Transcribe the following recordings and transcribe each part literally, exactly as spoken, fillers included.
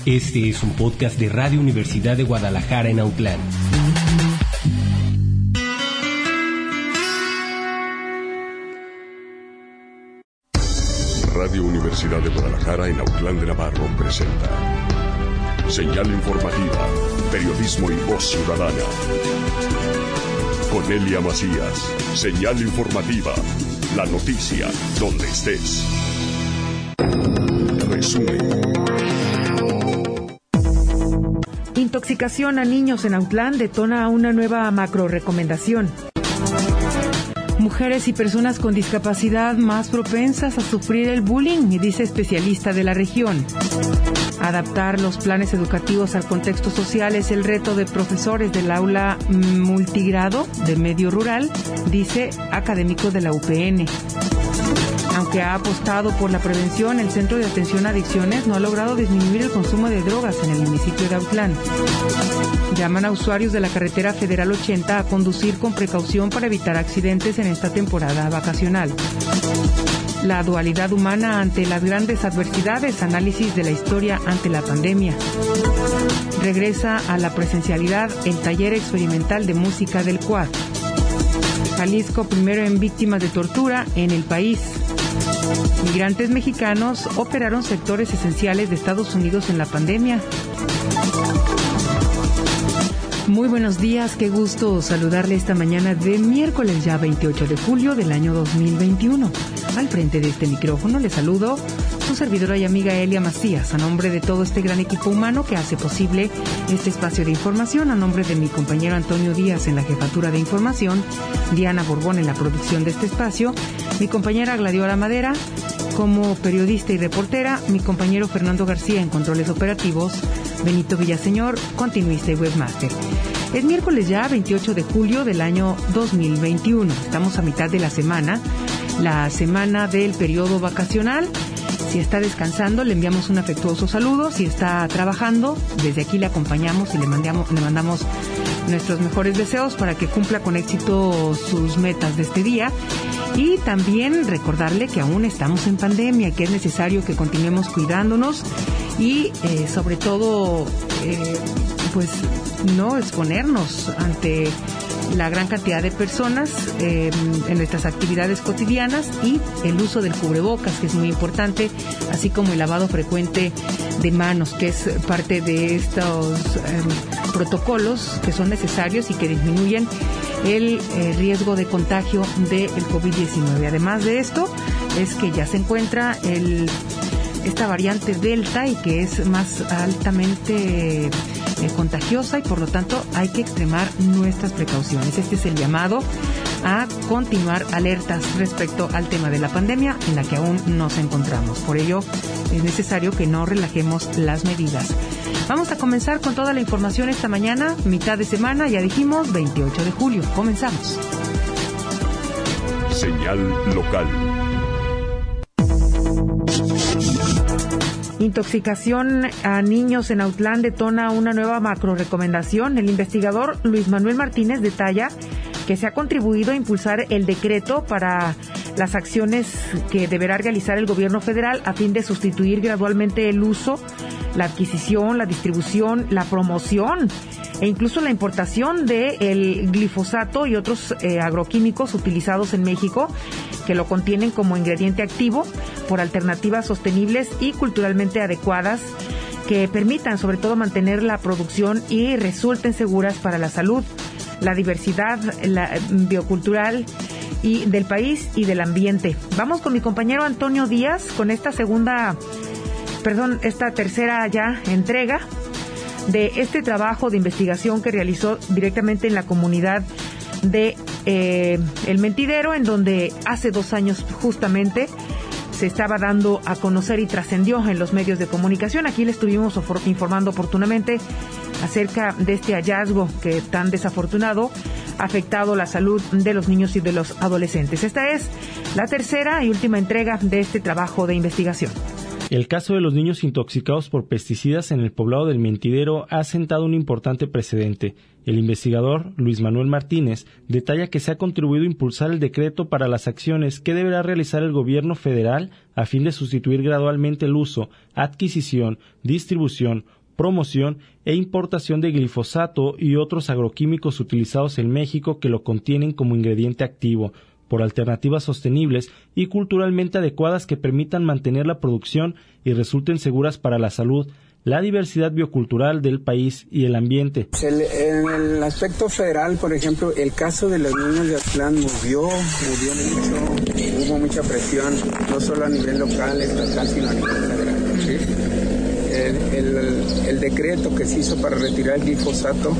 Este es un podcast de Radio Universidad de Guadalajara en Autlán. Radio Universidad de Guadalajara en Autlán de Navarro presenta Señal Informativa, Periodismo y Voz Ciudadana. Con Elia Macías, Señal Informativa, la noticia donde estés. Resumen. Intoxicación a niños en Autlán detona una nueva macro recomendación. Mujeres y personas con discapacidad más propensas a sufrir el bullying, dice especialista de la región. Adaptar los planes educativos al contexto social es el reto de profesores del aula multigrado de medio rural, dice académico de la U P N. Aunque ha apostado por la prevención, el Centro de Atención a Adicciones no ha logrado disminuir el consumo de drogas en el municipio de Autlán. Llaman a usuarios de la carretera Federal ochenta a conducir con precaución para evitar accidentes en esta temporada vacacional. La dualidad humana ante las grandes adversidades, análisis de la historia ante la pandemia. Regresa a la presencialidad el taller experimental de música del C U A D. Jalisco primero en víctimas de tortura en el país. Migrantes mexicanos operaron sectores esenciales de Estados Unidos en la pandemia. Muy buenos días, qué gusto saludarle esta mañana de miércoles ya veintiocho de julio del año dos mil veintiuno. Al frente de este micrófono le saludo su servidora y amiga Elia Macías, a nombre de todo este gran equipo humano que hace posible este espacio de información, a nombre de mi compañero Antonio Díaz en la jefatura de información, Diana Borbón en la producción de este espacio, mi compañera Gladiola Madera como periodista y reportera, mi compañero Fernando García en controles operativos, Benito Villaseñor, continuista y webmaster. Es miércoles ya veintiocho de julio del año dos mil veintiuno. Estamos a mitad de la semana, la semana del periodo vacacional. Si está descansando, le enviamos un afectuoso saludo. Si está trabajando, desde aquí le acompañamos y le mandamos, le mandamos nuestros mejores deseos para que cumpla con éxito sus metas de este día. Y también recordarle que aún estamos en pandemia, que es necesario que continuemos cuidándonos y eh, sobre todo eh, pues no exponernos ante la gran cantidad de personas eh, en nuestras actividades cotidianas, y el uso del cubrebocas, que es muy importante, así como el lavado frecuente de manos, que es parte de estos eh, protocolos que son necesarios y que disminuyen el eh, riesgo de contagio del COVID diecinueve. Además de esto, es que ya se encuentra el esta variante Delta y que es más altamente eh, contagiosa, y por lo tanto hay que extremar nuestras precauciones. Este es el llamado a continuar alertas respecto al tema de la pandemia en la que aún nos encontramos. Por ello es necesario que no relajemos las medidas. Vamos a comenzar con toda la información esta mañana, mitad de semana, ya dijimos, veintiocho de julio. Comenzamos. Señal local. Intoxicación a niños en Autlán detona una nueva macro recomendación. El investigador Luis Manuel Martínez detalla que se ha contribuido a impulsar el decreto para las acciones que deberá realizar el gobierno federal a fin de sustituir gradualmente el uso, la adquisición, la distribución, la promoción e incluso la importación del glifosato y otros eh, agroquímicos utilizados en México, que lo contienen como ingrediente activo, por alternativas sostenibles y culturalmente adecuadas que permitan sobre todo mantener la producción y resulten seguras para la salud, la diversidad la biocultural y del país y del ambiente. Vamos con mi compañero Antonio Díaz con esta segunda, perdón, esta tercera ya entrega de este trabajo de investigación que realizó directamente en la comunidad de eh, El Mentidero, en donde hace dos años justamente se estaba dando a conocer y trascendió en los medios de comunicación. Aquí le estuvimos informando oportunamente acerca de este hallazgo que tan desafortunado ha afectado la salud de los niños y de los adolescentes. Esta es la tercera y última entrega de este trabajo de investigación. El caso de los niños intoxicados por pesticidas en el poblado del Mentidero ha sentado un importante precedente. El investigador Luis Manuel Martínez detalla que se ha contribuido a impulsar el decreto para las acciones que deberá realizar el gobierno federal a fin de sustituir gradualmente el uso, adquisición, distribución, promoción e importación de glifosato y otros agroquímicos utilizados en México que lo contienen como ingrediente activo, por alternativas sostenibles y culturalmente adecuadas que permitan mantener la producción y resulten seguras para la salud, la diversidad biocultural del país y el ambiente. El, en el aspecto federal, por ejemplo, el caso de los niños de Aztlán movió, movió mucho, hubo mucha presión, no solo a nivel local, estatal, sino a nivel federal. ¿Sí? El, el, el decreto que se hizo para retirar el glifosato,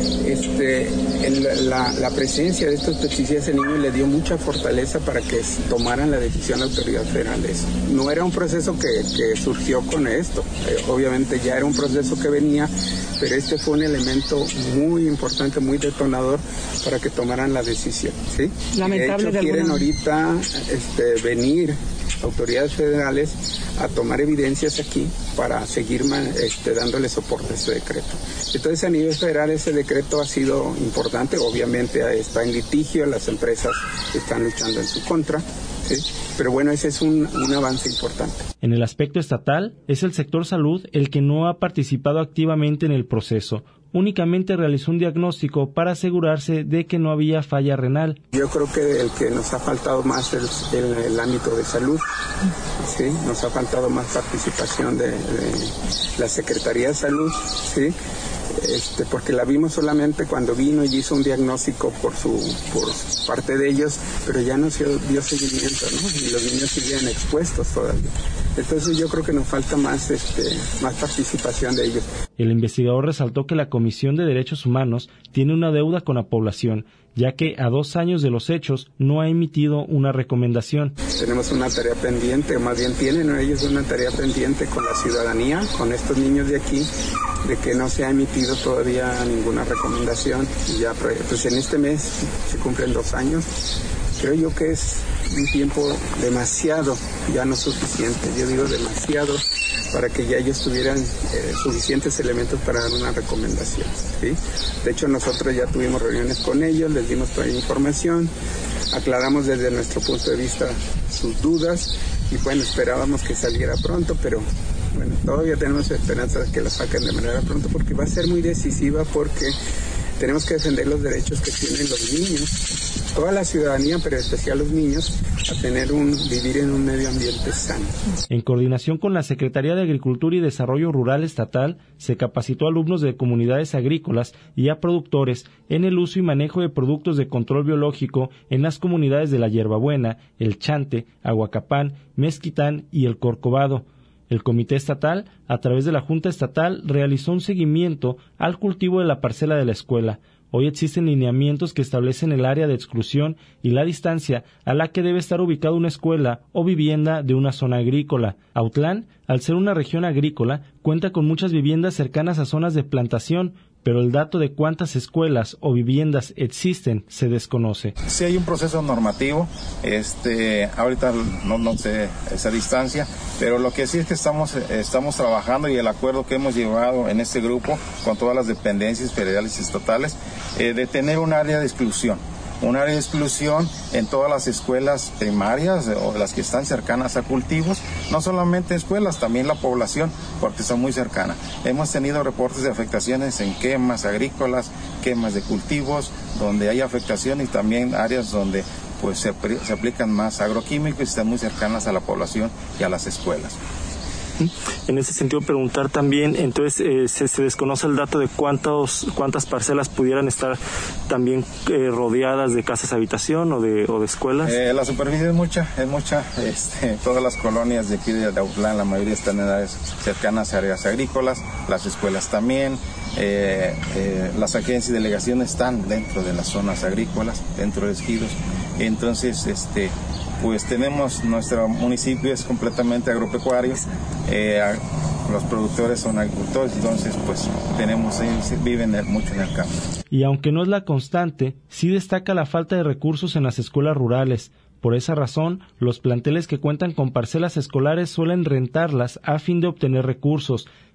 este, el, la, la presencia de estos pesticidas en niños le dio mucha fortaleza para que tomaran la decisión las autoridades federales. No era un proceso que, que surgió con esto, eh, obviamente ya era un proceso que venía, pero este fue un elemento muy importante, muy detonador para que tomaran la decisión. ¿Sí? Lamentable. De hecho, de quieren alguna... ahorita este, venir autoridades federales a tomar evidencias aquí para seguir este, dándole soporte a este decreto. Entonces, a nivel federal ese decreto ha sido importante, obviamente está en litigio, las empresas están luchando en su contra, ¿sí? Pero bueno, ese es un, un avance importante. En el aspecto estatal, es el sector salud el que no ha participado activamente en el proceso. Únicamente realizó un diagnóstico para asegurarse de que no había falla renal. Yo creo que el que nos ha faltado más es el, el, el ámbito de salud, ¿sí? Nos ha faltado más participación de, de la Secretaría de Salud, ¿sí? Este, porque la vimos solamente cuando vino y hizo un diagnóstico por su por parte de ellos, pero ya no se dio seguimiento, ¿no? Y los niños siguen expuestos todavía. Entonces yo creo que nos falta más este más participación de ellos. El investigador resaltó que la Comisión de Derechos Humanos tiene una deuda con la población, ya que a dos años de los hechos no ha emitido una recomendación. Tenemos una tarea pendiente, o más bien tienen ellos una tarea pendiente con la ciudadanía, con estos niños de aquí, de que no se ha emitido todavía ninguna recomendación. Y ya pues en este mes se cumplen dos años. Creo yo que es un tiempo demasiado, ya no suficiente, yo digo demasiado, para que ya ellos tuvieran eh, suficientes elementos para dar una recomendación, ¿sí? De hecho, nosotros ya tuvimos reuniones con ellos, les dimos toda la información, aclaramos desde nuestro punto de vista sus dudas y bueno, esperábamos que saliera pronto, pero bueno, todavía tenemos esperanza de que la saquen de manera pronto porque va a ser muy decisiva, porque tenemos que defender los derechos que tienen los niños, toda la ciudadanía, pero en especial los niños, a tener un vivir en un medio ambiente sano. En coordinación con la Secretaría de Agricultura y Desarrollo Rural Estatal, se capacitó a alumnos de comunidades agrícolas y a productores en el uso y manejo de productos de control biológico en las comunidades de La Hierbabuena, El Chante, Aguacapán, Mezquitán y El Corcovado. El Comité Estatal, a través de la Junta Estatal, realizó un seguimiento al cultivo de la parcela de la escuela. Hoy existen lineamientos que establecen el área de exclusión y la distancia a la que debe estar ubicada una escuela o vivienda de una zona agrícola. Autlán, al ser una región agrícola, cuenta con muchas viviendas cercanas a zonas de plantación, pero el dato de cuántas escuelas o viviendas existen se desconoce. Sí hay un proceso normativo, este, ahorita no, no sé esa distancia, pero lo que sí es que estamos, estamos trabajando y el acuerdo que hemos llevado en este grupo con todas las dependencias federales y estatales, eh, de tener un área de exclusión. Un área de exclusión en todas las escuelas primarias o las que están cercanas a cultivos, no solamente escuelas, también la población, porque son muy cercanas. Hemos tenido reportes de afectaciones en quemas agrícolas, quemas de cultivos, donde hay afectación y también áreas donde pues se, se aplican más agroquímicos y están muy cercanas a la población y a las escuelas. En ese sentido, preguntar también, entonces, eh, se, se desconoce el dato de cuántos, cuántas parcelas pudieran estar también eh, rodeadas de casas habitación o de, o de escuelas. Eh, la superficie es mucha, es mucha. Este, todas las colonias de aquí de Autlán, la mayoría están en áreas cercanas a áreas agrícolas, las escuelas también. Eh, eh, las agencias y delegaciones están dentro de las zonas agrícolas, dentro de ejidos. Entonces, este... pues tenemos, nuestro municipio es completamente agropecuario, eh, los productores son agricultores, entonces pues tenemos, ellos viven mucho en el campo. Y aunque no es la constante, sí destaca la falta de recursos en las escuelas rurales. Por esa razón, los planteles que cuentan con parcelas escolares suelen rentarlas a fin de obtener recursos,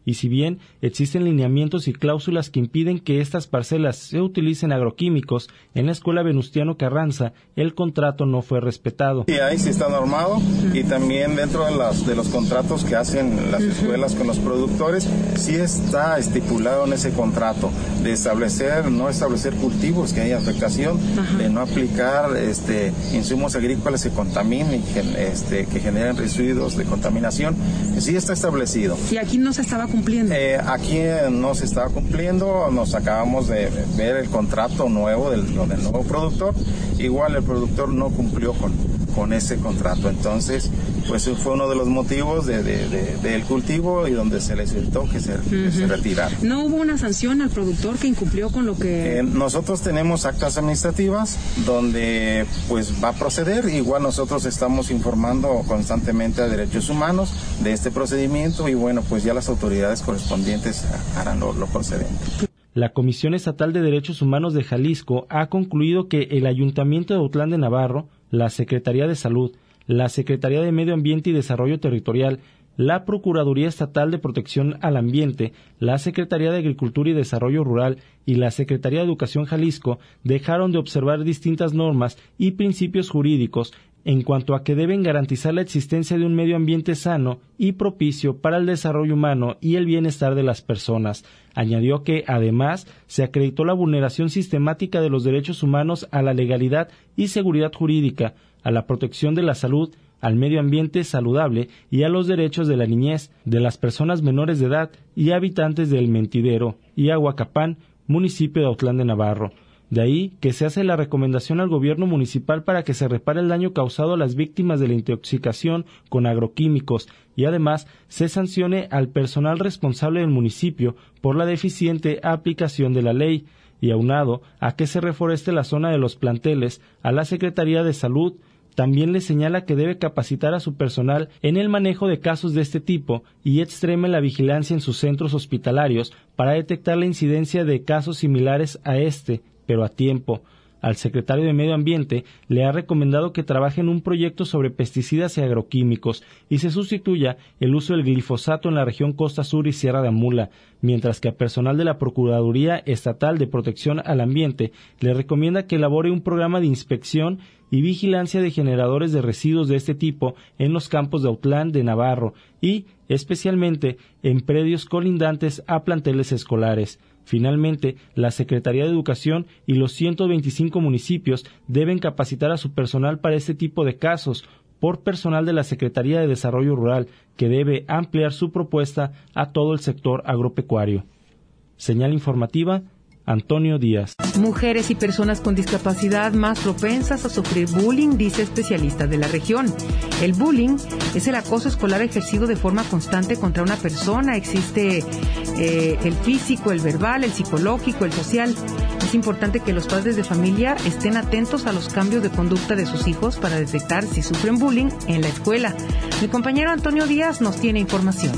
y si bien existen lineamientos y cláusulas que impiden que estas parcelas se utilicen agroquímicos, en la escuela Venustiano Carranza el contrato no fue respetado. Sí, ahí sí está normado, y también dentro de, las, de los contratos que hacen las escuelas con los productores, sí está estipulado en ese contrato de establecer, no establecer cultivos que haya afectación, Ajá. de no aplicar este, insumos agrícolas que contaminen y este, que generen residuos de contaminación. Sí está establecido. ¿Y aquí no se estaba cumpliendo? Eh, aquí no se estaba cumpliendo, nos acabamos de ver el contrato nuevo del, del nuevo productor, igual el productor no cumplió con, con ese contrato, entonces pues fue uno de los motivos de, de, de, del cultivo y donde se le solicitó que se, uh-huh. que se retirara. ¿No hubo una sanción al productor que incumplió con lo que...? Eh, nosotros tenemos actas administrativas donde pues va a proceder, igual nosotros estamos informando constantemente a Derechos Humanos de este procedimiento y bueno, pues ya las autoridades correspondientes harán lo, lo procedente. La Comisión Estatal de Derechos Humanos de Jalisco ha concluido que el Ayuntamiento de Autlán de Navarro, la Secretaría de Salud, la Secretaría de Medio Ambiente y Desarrollo Territorial, la Procuraduría Estatal de Protección al Ambiente, la Secretaría de Agricultura y Desarrollo Rural y la Secretaría de Educación Jalisco dejaron de observar distintas normas y principios jurídicos en cuanto a que deben garantizar la existencia de un medio ambiente sano y propicio para el desarrollo humano y el bienestar de las personas. Añadió que, además, se acreditó la vulneración sistemática de los derechos humanos a la legalidad y seguridad jurídica, a la protección de la salud, al medio ambiente saludable y a los derechos de la niñez, de las personas menores de edad y habitantes de El Mentidero y Ahuacapán, municipio de Autlán de Navarro. De ahí que se hace la recomendación al gobierno municipal para que se repare el daño causado a las víctimas de la intoxicación con agroquímicos y además se sancione al personal responsable del municipio por la deficiente aplicación de la ley, y aunado a que se reforeste la zona de los planteles, a la Secretaría de Salud también le señala que debe capacitar a su personal en el manejo de casos de este tipo y extreme la vigilancia en sus centros hospitalarios para detectar la incidencia de casos similares a este, pero a tiempo. Al secretario de Medio Ambiente le ha recomendado que trabaje en un proyecto sobre pesticidas y agroquímicos y se sustituya el uso del glifosato en la región Costa Sur y Sierra de Amula, mientras que a personal de la Procuraduría Estatal de Protección al Ambiente le recomienda que elabore un programa de inspección y vigilancia de generadores de residuos de este tipo en los campos de Autlán de Navarro y, especialmente, en predios colindantes a planteles escolares. Finalmente, la Secretaría de Educación y los ciento veinticinco municipios deben capacitar a su personal para este tipo de casos por personal de la Secretaría de Desarrollo Rural, que debe ampliar su propuesta a todo el sector agropecuario. Señal informativa, Antonio Díaz. Mujeres y personas con discapacidad más propensas a sufrir bullying, dice especialista de la región. El bullying es el acoso escolar ejercido de forma constante contra una persona. Existe eh, el físico, el verbal, el psicológico, el social. Es importante que los padres de familia estén atentos a los cambios de conducta de sus hijos para detectar si sufren bullying en la escuela. Mi compañero Antonio Díaz nos tiene información.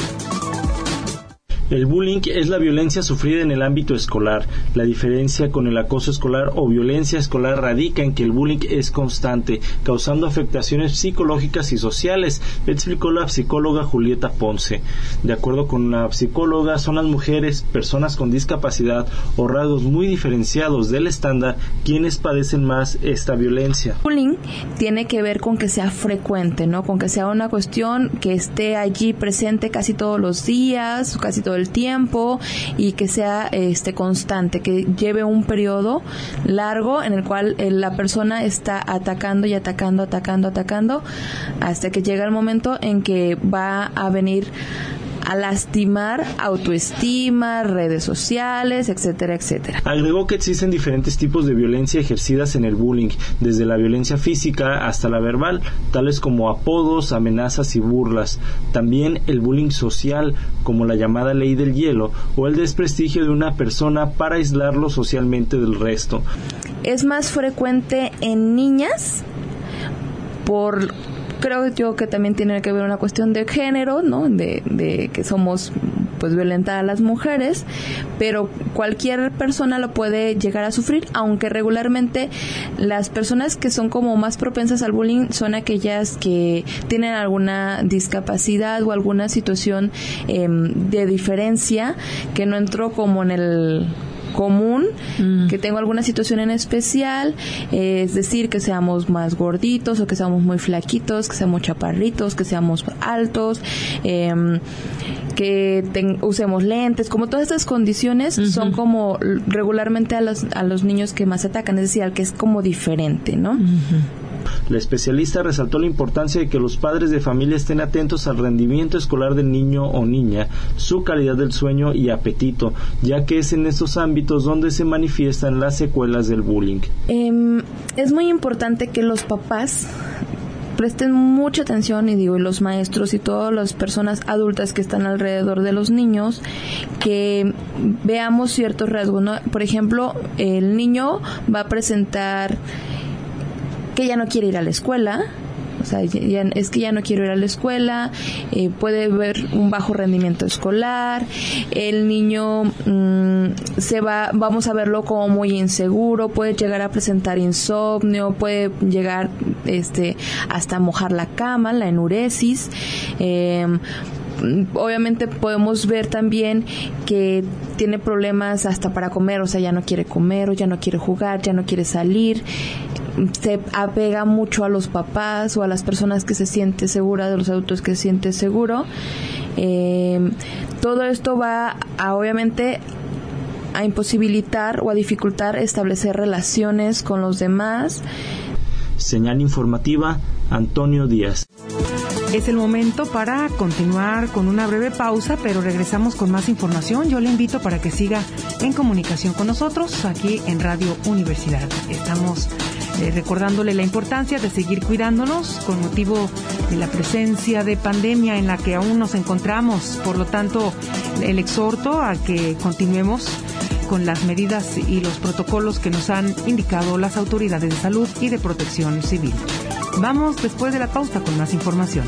El bullying es la violencia sufrida en el ámbito escolar. La diferencia con el acoso escolar o violencia escolar radica en que el bullying es constante, causando afectaciones psicológicas y sociales, explicó la psicóloga Julieta Ponce. De acuerdo con la psicóloga, son las mujeres, personas con discapacidad o rasgos muy diferenciados del estándar quienes padecen más esta violencia. El bullying tiene que ver con que sea frecuente, ¿no? Con que sea una cuestión que esté allí presente casi todos los días, casi todo el tiempo, y que sea este constante, que lleve un periodo largo en el cual eh, la persona está atacando y atacando, atacando, atacando, hasta que llega el momento en que va a venir a lastimar autoestima, redes sociales, etcétera, etcétera. Agregó que existen diferentes tipos de violencia ejercidas en el bullying, desde la violencia física hasta la verbal, tales como apodos, amenazas y burlas. También el bullying social, como la llamada ley del hielo, o el desprestigio de una persona para aislarlo socialmente del resto. Es más frecuente en niñas por... Creo yo que también tiene que ver una cuestión de género, ¿no? De, de que somos pues violentar a las mujeres, pero cualquier persona lo puede llegar a sufrir, aunque regularmente las personas que son como más propensas al bullying son aquellas que tienen alguna discapacidad o alguna situación eh, de diferencia que no entró como en el común, mm. que tengo alguna situación en especial, eh, es decir, que seamos más gorditos o que seamos muy flaquitos, que seamos chaparritos, que seamos altos, eh, que ten, usemos lentes, como todas estas condiciones uh-huh. son como regularmente a los, a los niños que más atacan, es decir, al que es como diferente, ¿no? Uh-huh. La especialista resaltó la importancia de que los padres de familia estén atentos al rendimiento escolar del niño o niña, su calidad del sueño y apetito, ya que es en estos ámbitos donde se manifiestan las secuelas del bullying. Eh, es muy importante que los papás presten mucha atención, y digo, y los maestros y todas las personas adultas que están alrededor de los niños, que veamos ciertos rasgos, ¿no? Por ejemplo, el niño va a presentar que ya no quiere ir a la escuela, o sea, ya, ya, es que ya no quiero ir a la escuela, eh, puede haber un bajo rendimiento escolar, el niño mmm, se va, vamos a verlo como muy inseguro, puede llegar a presentar insomnio, puede llegar este hasta mojar la cama, la enuresis. eh, Obviamente podemos ver también que tiene problemas hasta para comer, o sea, ya no quiere comer, o ya no quiere jugar, ya no quiere salir, se apega mucho a los papás o a las personas que se siente segura, de los adultos que se siente seguro. Eh, todo esto va a, obviamente, a imposibilitar o a dificultar establecer relaciones con los demás. Señal informativa, Antonio Díaz. Es el momento para continuar con una breve pausa, pero regresamos con más información. Yo le invito para que siga en comunicación con nosotros aquí en Radio Universidad. Estamos eh, recordándole la importancia de seguir cuidándonos con motivo de la presencia de pandemia en la que aún nos encontramos. Por lo tanto, el exhorto a que continuemos con las medidas y los protocolos que nos han indicado las autoridades de salud y de protección civil. Vamos después de la pausa con más información.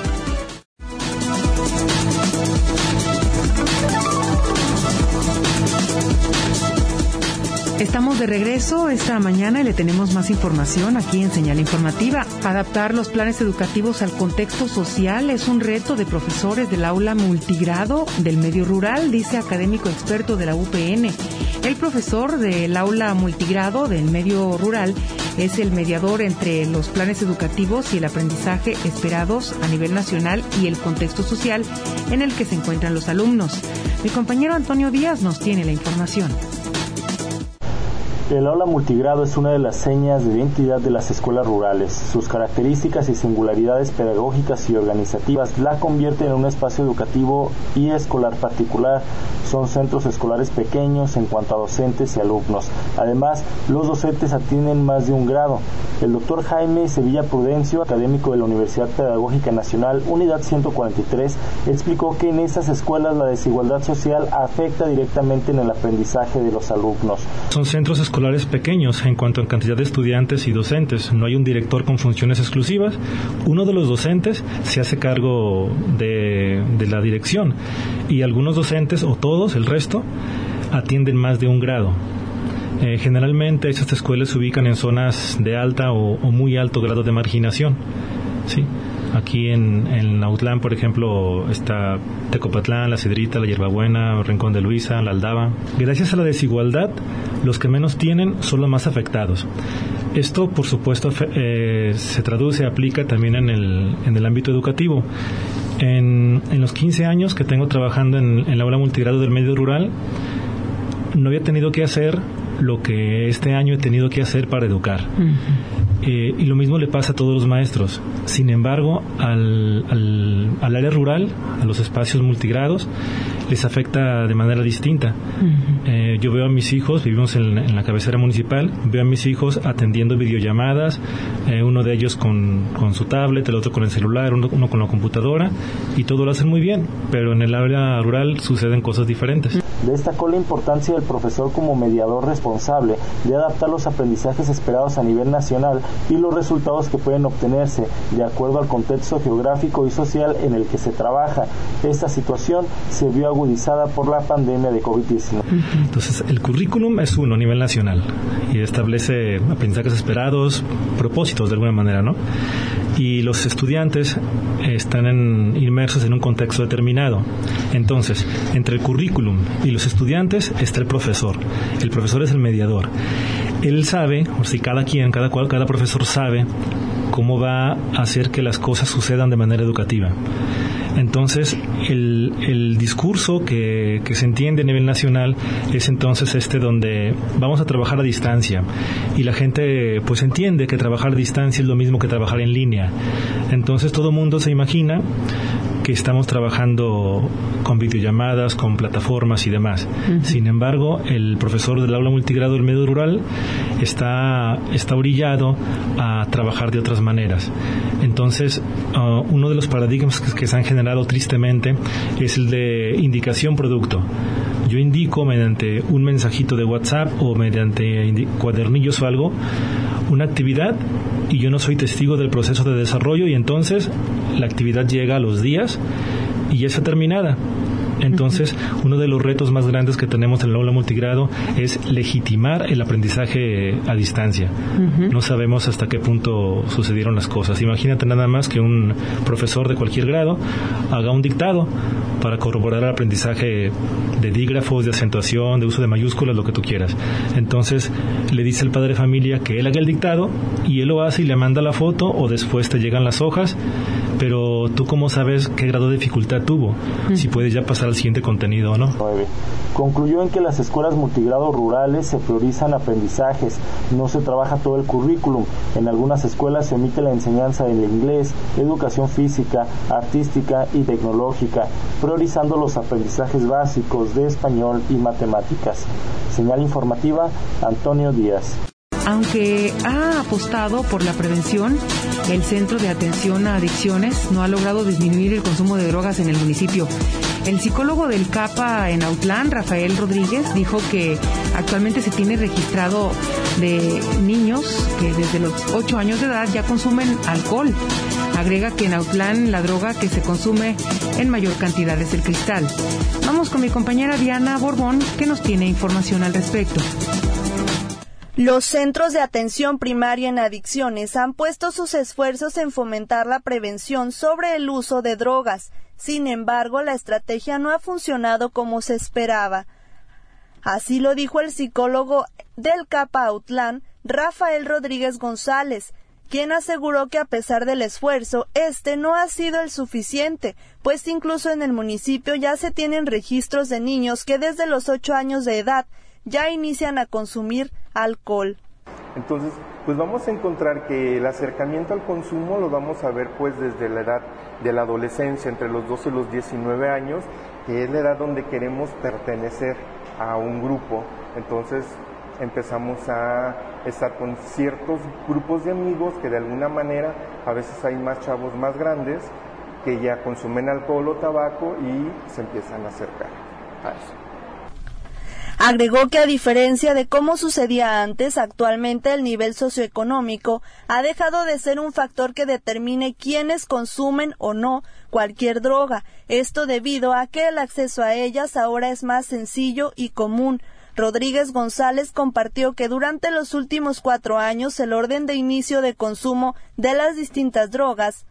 Estamos de regreso esta mañana y le tenemos más información aquí en Señal Informativa. Adaptar los planes educativos al contexto social es un reto de profesores del aula multigrado del medio rural, dice académico experto de la U P N. El profesor del aula multigrado del medio rural es el mediador entre los planes educativos y el aprendizaje esperados a nivel nacional y el contexto social en el que se encuentran los alumnos. Mi compañero Antonio Díaz nos tiene la información. El aula multigrado es una de las señas de identidad de las escuelas rurales. Sus características y singularidades pedagógicas y organizativas la convierten en un espacio educativo y escolar particular. Son centros escolares pequeños en cuanto a docentes y alumnos. Además, los docentes atienden más de un grado. El doctor Jaime Sevilla Prudencio, académico de la Universidad Pedagógica Nacional, Unidad ciento cuarenta y tres, explicó que en esas escuelas la desigualdad social afecta directamente en el aprendizaje de los alumnos. Son centros escolares escolares pequeños en cuanto a cantidad de estudiantes y docentes. No hay un director con funciones exclusivas. Uno de los docentes se hace cargo de, de la dirección y algunos docentes, o todos, el resto, atienden más de un grado. Eh, generalmente estas escuelas se ubican en zonas de alta o, o muy alto grado de marginación. ¿Sí? Aquí en, en Autlán, por ejemplo, está Tecopatlán, La Cedrita, La Hierbabuena, Rincón de Luisa, La Aldaba. Gracias a la desigualdad, los que menos tienen son los más afectados. Esto, por supuesto, eh, se traduce, aplica también en el, en el ámbito educativo. En, en los quince años que tengo trabajando en, en la aula multigrado del medio rural, no había tenido que hacer lo que este año he tenido que hacer para educar. Uh-huh. Eh, y lo mismo le pasa a todos los maestros. Sin embargo, al, al, al área rural, a los espacios multigrados, les afecta de manera distinta. Uh-huh. Eh, yo veo a mis hijos, vivimos en, en la cabecera municipal, veo a mis hijos atendiendo videollamadas, eh, uno de ellos con, con su tablet, el otro con el celular, uno, uno con la computadora, y todo lo hacen muy bien, pero en el área rural suceden cosas diferentes. Destacó la importancia del profesor como mediador responsable de adaptar los aprendizajes esperados a nivel nacional y los resultados que pueden obtenerse de acuerdo al contexto geográfico y social en el que se trabaja. Esta situación se vio agudizada por la pandemia de covid diecinueve. Entonces, el currículum es uno a nivel nacional y establece aprendizajes esperados, propósitos de alguna manera, ¿no? Y los estudiantes están en, inmersos en un contexto determinado. Entonces, entre el currículum y los estudiantes está el profesor. El profesor es el mediador. Él sabe, o si cada quien, cada cual, cada profesor sabe cómo va a hacer que las cosas sucedan de manera educativa. Entonces, el, el discurso que, que se entiende a nivel nacional es entonces este donde vamos a trabajar a distancia y la gente pues entiende que trabajar a distancia es lo mismo que trabajar en línea. Entonces todo el mundo se imagina que estamos trabajando con videollamadas, con plataformas y demás. Uh-huh. Sin embargo, el profesor del aula multigrado del medio rural está, está orillado a trabajar de otras maneras. Entonces, uh, uno de los paradigmas que, que se han generado tristemente es el de indicación producto. Yo indico mediante un mensajito de WhatsApp o mediante indi- cuadernillos o algo una actividad y yo no soy testigo del proceso de desarrollo y entonces la actividad llega a los días y ya está terminada. Entonces, uno de los retos más grandes que tenemos en el aula multigrado es legitimar el aprendizaje a distancia. Uh-huh. No sabemos hasta qué punto sucedieron las cosas. Imagínate nada más que un profesor de cualquier grado haga un dictado para corroborar el aprendizaje de dígrafos, de acentuación, de uso de mayúsculas, lo que tú quieras. Entonces, le dice al padre de familia que él haga el dictado y él lo hace y le manda la foto o después te llegan las hojas, pero tú cómo sabes qué grado de dificultad tuvo, uh-huh. si puedes ya pasar al siguiente contenido o no. Concluyó en que las escuelas multigrado rurales se priorizan aprendizajes, no se trabaja todo el currículum. En algunas escuelas se emite la enseñanza del inglés, educación física, artística y tecnológica, priorizando los aprendizajes básicos de español y matemáticas. Señal informativa, Antonio Díaz. Aunque ha apostado por la prevención, el Centro de Atención a Adicciones no ha logrado disminuir el consumo de drogas en el municipio. El psicólogo del CAPA en Autlán, Rafael Rodríguez, dijo que actualmente se tiene registrado de niños que desde los ocho años de edad ya consumen alcohol. Agrega que en Autlán la droga que se consume en mayor cantidad es el cristal. Vamos con mi compañera Diana Borbón, que nos tiene información al respecto. Los centros de atención primaria en adicciones han puesto sus esfuerzos en fomentar la prevención sobre el uso de drogas. Sin embargo, la estrategia no ha funcionado como se esperaba. Así lo dijo el psicólogo del CAPA Autlán, Rafael Rodríguez González, quien aseguró que a pesar del esfuerzo, este no ha sido el suficiente, pues incluso en el municipio ya se tienen registros de niños que desde los ocho años de edad ya inician a consumir alcohol. Entonces, pues vamos a encontrar que el acercamiento al consumo lo vamos a ver pues desde la edad de la adolescencia, entre los doce y los diecinueve años, que es la edad donde queremos pertenecer a un grupo. Entonces empezamos a estar con ciertos grupos de amigos que de alguna manera, a veces hay más chavos más grandes que ya consumen alcohol o tabaco y se empiezan a acercar a eso. Agregó que a diferencia de cómo sucedía antes, actualmente el nivel socioeconómico ha dejado de ser un factor que determine quiénes consumen o no cualquier droga, esto debido a que el acceso a ellas ahora es más sencillo y común. Rodríguez González compartió que durante los últimos cuatro años el orden de inicio de consumo de las distintas drogas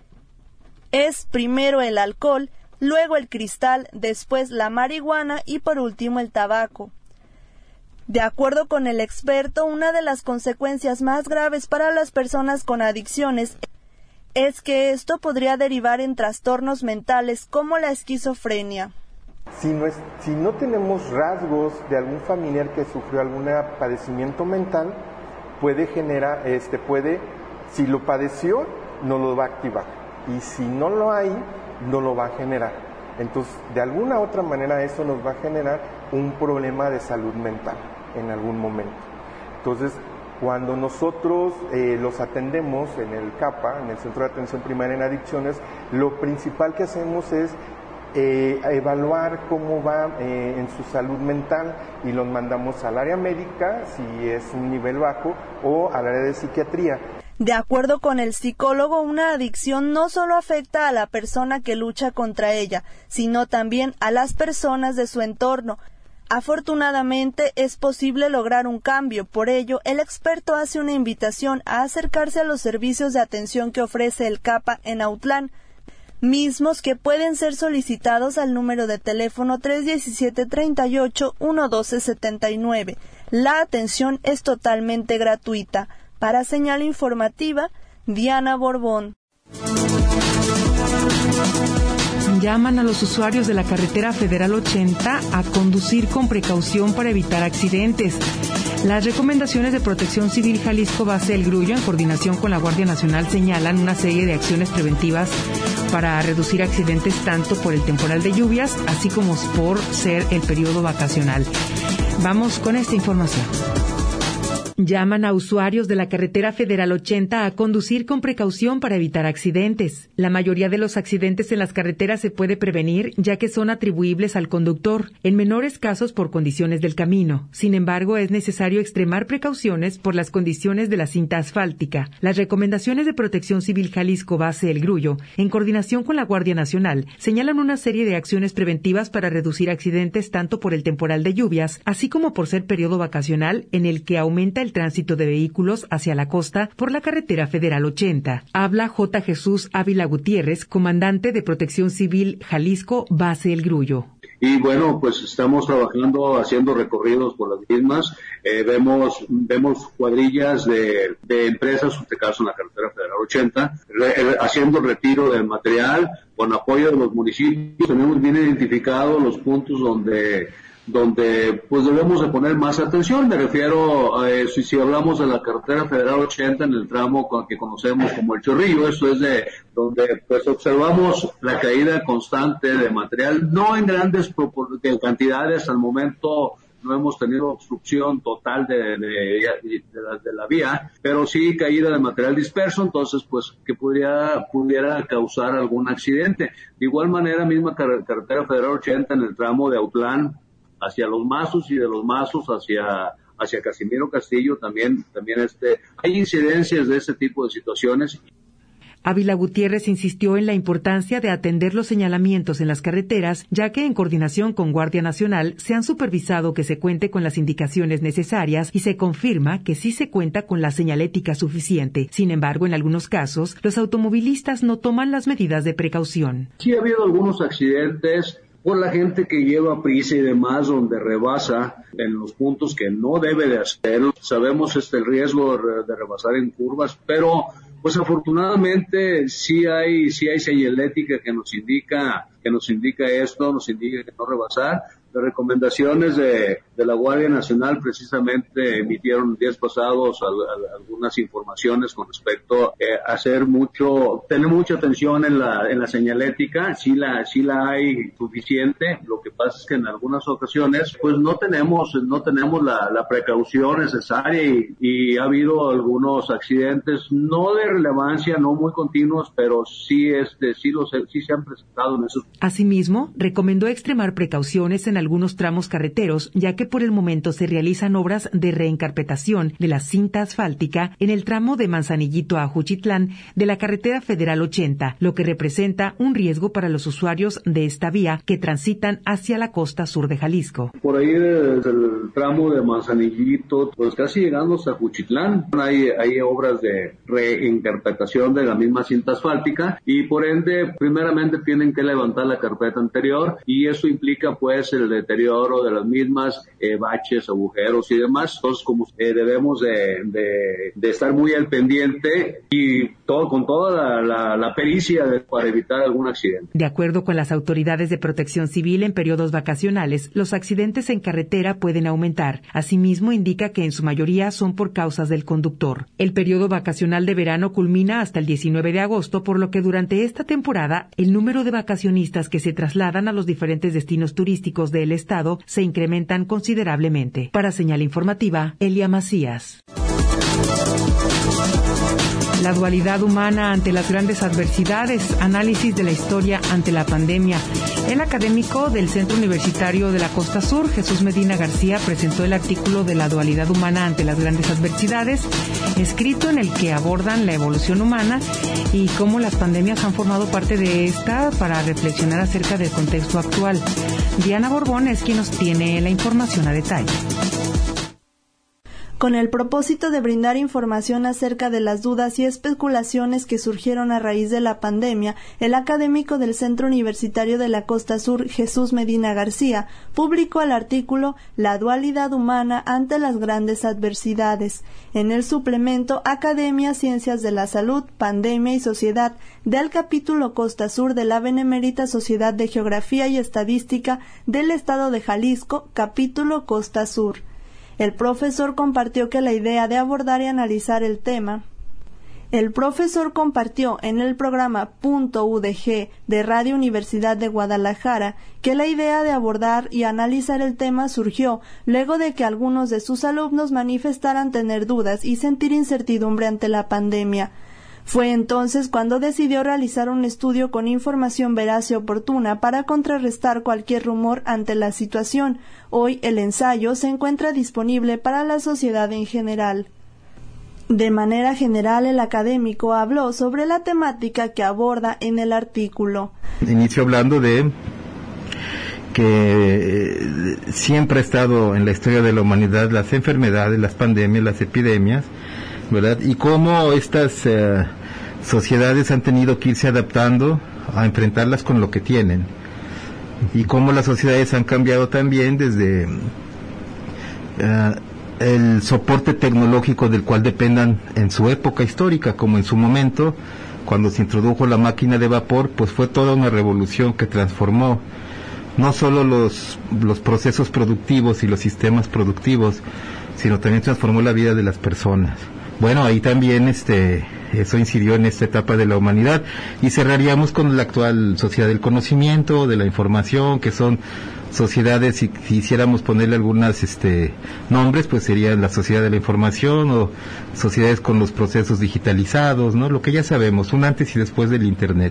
es primero el alcohol, luego el cristal, después la marihuana y por último el tabaco. De acuerdo con el experto, una de las consecuencias más graves para las personas con adicciones es que esto podría derivar en trastornos mentales como la esquizofrenia. Si no, es, si no tenemos rasgos de algún familiar que sufrió algún padecimiento mental, puede generar, este, puede, si lo padeció, no lo va a activar. Y si no lo hay, no lo va a generar. Entonces, de alguna otra manera eso nos va a generar un problema de salud mental en algún momento. Entonces, cuando nosotros eh, los atendemos en el CAPA, en el Centro de Atención Primaria en Adicciones, lo principal que hacemos es eh, evaluar cómo va eh, en su salud mental y los mandamos al área médica, si es un nivel bajo, o al área de psiquiatría. De acuerdo con el psicólogo, una adicción no solo afecta a la persona que lucha contra ella, sino también a las personas de su entorno. Afortunadamente, es posible lograr un cambio. Por ello, el experto hace una invitación a acercarse a los servicios de atención que ofrece el CAPA en Autlán, mismos que pueden ser solicitados al número de teléfono tres uno siete, tres ocho, uno uno dos siete nueve. La atención es totalmente gratuita. Para Señal Informativa, Diana Borbón. Llaman a los usuarios de la carretera Federal ochenta a conducir con precaución para evitar accidentes. Las recomendaciones de Protección Civil Jalisco Base El Grullo, en coordinación con la Guardia Nacional, señalan una serie de acciones preventivas para reducir accidentes tanto por el temporal de lluvias, así como por ser el periodo vacacional. Vamos con esta información. Llaman a usuarios de la carretera Federal ochenta a conducir con precaución para evitar accidentes. La mayoría de los accidentes en las carreteras se puede prevenir, ya que son atribuibles al conductor, en menores casos por condiciones del camino. Sin embargo, es necesario extremar precauciones por las condiciones de la cinta asfáltica. Las recomendaciones de Protección Civil Jalisco Base El Grullo, en coordinación con la Guardia Nacional, señalan una serie de acciones preventivas para reducir accidentes tanto por el temporal de lluvias, así como por ser periodo vacacional en el que aumenta el el tránsito de vehículos hacia la costa por la carretera Federal ochenta. Habla J. Jesús Ávila Gutiérrez, comandante de Protección Civil Jalisco Base El Grullo. Y bueno, pues estamos trabajando, haciendo recorridos por las mismas. Eh, vemos vemos cuadrillas de, de empresas, en este caso en la carretera Federal ochenta, re, haciendo retiro del material con apoyo de los municipios. Tenemos bien identificados los puntos donde donde pues debemos de poner más atención. Me refiero a eh, si, si hablamos de la carretera Federal ochenta en el tramo que conocemos como el Chorrillo, eso es de donde pues observamos la caída constante de material, no en grandes cantidades. Al momento no hemos tenido obstrucción total de, de, de, la, de la vía, pero sí caída de material disperso, entonces pues que pudiera, pudiera causar algún accidente. De igual manera, misma car- carretera Federal ochenta en el tramo de Autlán hacia Los Mazos y de Los Mazos hacia hacia Casimiro Castillo, también también este hay incidencias de ese tipo de situaciones. Ávila Gutiérrez insistió en la importancia de atender los señalamientos en las carreteras, ya que en coordinación con Guardia Nacional se han supervisado que se cuente con las indicaciones necesarias y se confirma que sí se cuenta con la señalética suficiente. Sin embargo, en algunos casos, los automovilistas no toman las medidas de precaución. Sí ha habido algunos accidentes por la gente que lleva prisa y demás, donde rebasa en los puntos que no debe de hacer. Sabemos este el riesgo de rebasar en curvas, pero pues afortunadamente sí hay sí hay señalética que nos indica que nos indica esto, nos indica que no rebasar. Las recomendaciones de, de la Guardia Nacional precisamente emitieron días pasados al, al, algunas informaciones con respecto eh, a hacer mucho, tener mucha atención en la en la señalética. Sí la sí la hay suficiente. Lo que pasa es que en algunas ocasiones pues no tenemos no tenemos la, la precaución necesaria y, y ha habido algunos accidentes no de relevancia, no muy continuos, pero sí este sí los sí se han presentado en esos. Asimismo, recomendó extremar precauciones en algunos tramos carreteros, ya que por el momento se realizan obras de reencarpetación de la cinta asfáltica en el tramo de Manzanillito a Juchitlán de la carretera Federal ochenta, lo que representa un riesgo para los usuarios de esta vía que transitan hacia la costa sur de Jalisco. Por ahí desde el tramo de Manzanillito, pues casi llegando hasta Juchitlán, hay, hay obras de reencarpetación de la misma cinta asfáltica y por ende, primeramente tienen que levantar la carpeta anterior y eso implica pues el deterioro de las mismas, eh, baches, agujeros y demás. Entonces, como eh, debemos de, de, de estar muy al pendiente y todo con toda la, la, la pericia de, para evitar algún accidente. De acuerdo con las autoridades de Protección Civil, en periodos vacacionales, los accidentes en carretera pueden aumentar. Asimismo, indica que en su mayoría son por causas del conductor. El periodo vacacional de verano culmina hasta el diecinueve de agosto, por lo que durante esta temporada, el número de vacacionistas que se trasladan a los diferentes destinos turísticos del estado se incrementan considerablemente. Para Señal Informativa, Elia Macías. La dualidad humana ante las grandes adversidades, análisis de la historia ante la pandemia. El académico del Centro Universitario de la Costa Sur, Jesús Medina García, presentó el artículo de la dualidad humana ante las grandes adversidades, escrito en el que abordan la evolución humana y cómo las pandemias han formado parte de esta para reflexionar acerca del contexto actual. Diana Borbón es quien nos tiene la información a detalle. Con el propósito de brindar información acerca de las dudas y especulaciones que surgieron a raíz de la pandemia, el académico del Centro Universitario de la Costa Sur, Jesús Medina García, publicó el artículo La dualidad humana ante las grandes adversidades, en el suplemento Academia, Ciencias de la Salud, Pandemia y Sociedad, del capítulo Costa Sur de la Benemérita Sociedad de Geografía y Estadística del Estado de Jalisco, capítulo Costa Sur. El profesor compartió que la idea de abordar y analizar el tema El profesor compartió en el programa Punto U D G de Radio Universidad de Guadalajara que la idea de abordar y analizar el tema surgió luego de que algunos de sus alumnos manifestaran tener dudas y sentir incertidumbre ante la pandemia. Fue entonces cuando decidió realizar un estudio con información veraz y oportuna para contrarrestar cualquier rumor ante la situación. Hoy el ensayo se encuentra disponible para la sociedad en general. De manera general, el académico habló sobre la temática que aborda en el artículo. Inicio hablando de que siempre ha estado en la historia de la humanidad las enfermedades, las pandemias, las epidemias, ¿verdad? Y cómo estas eh, sociedades han tenido que irse adaptando a enfrentarlas con lo que tienen. Y cómo las sociedades han cambiado también desde eh, el soporte tecnológico del cual dependan en su época histórica, como en su momento, cuando se introdujo la máquina de vapor, pues fue toda una revolución que transformó no solo los, los procesos productivos y los sistemas productivos, sino también transformó la vida de las personas. Bueno, ahí también este eso incidió en esta etapa de la humanidad, y cerraríamos con la actual sociedad del conocimiento, de la información, que son sociedades, si quisiéramos ponerle algunas este nombres, pues serían la sociedad de la información o sociedades con los procesos digitalizados, ¿no? Lo que ya sabemos, un antes y después del Internet.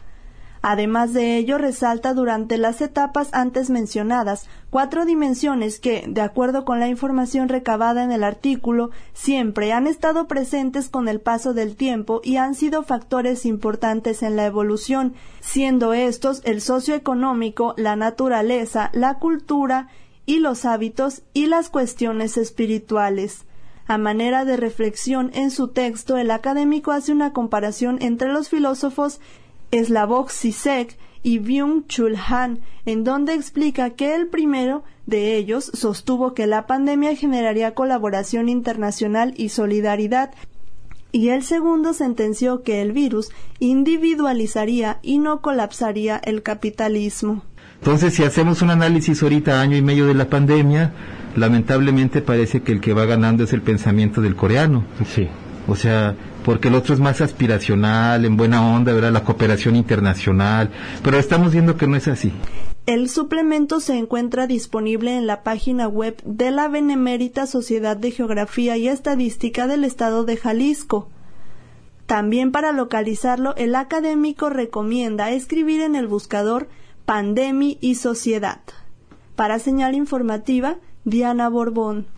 Además de ello, resalta durante las etapas antes mencionadas cuatro dimensiones que, de acuerdo con la información recabada en el artículo, siempre han estado presentes con el paso del tiempo y han sido factores importantes en la evolución, siendo estos el socioeconómico, la naturaleza, la cultura y los hábitos y las cuestiones espirituales. A manera de reflexión en su texto, el académico hace una comparación entre los filósofos Slavoj Žižek y Byung-Chul Han, en donde explica que el primero de ellos sostuvo que la pandemia generaría colaboración internacional y solidaridad, y el segundo sentenció que el virus individualizaría y no colapsaría el capitalismo. Entonces, si hacemos un análisis ahorita, año y medio de la pandemia, lamentablemente parece que el que va ganando es el pensamiento del coreano. Sí. O sea, porque el otro es más aspiracional, en buena onda, ¿verdad? La cooperación internacional, pero estamos viendo que no es así. El suplemento se encuentra disponible en la página web de la Benemérita Sociedad de Geografía y Estadística del Estado de Jalisco. También, para localizarlo, el académico recomienda escribir en el buscador Pandemia y Sociedad. Para Señal Informativa, Diana Borbón.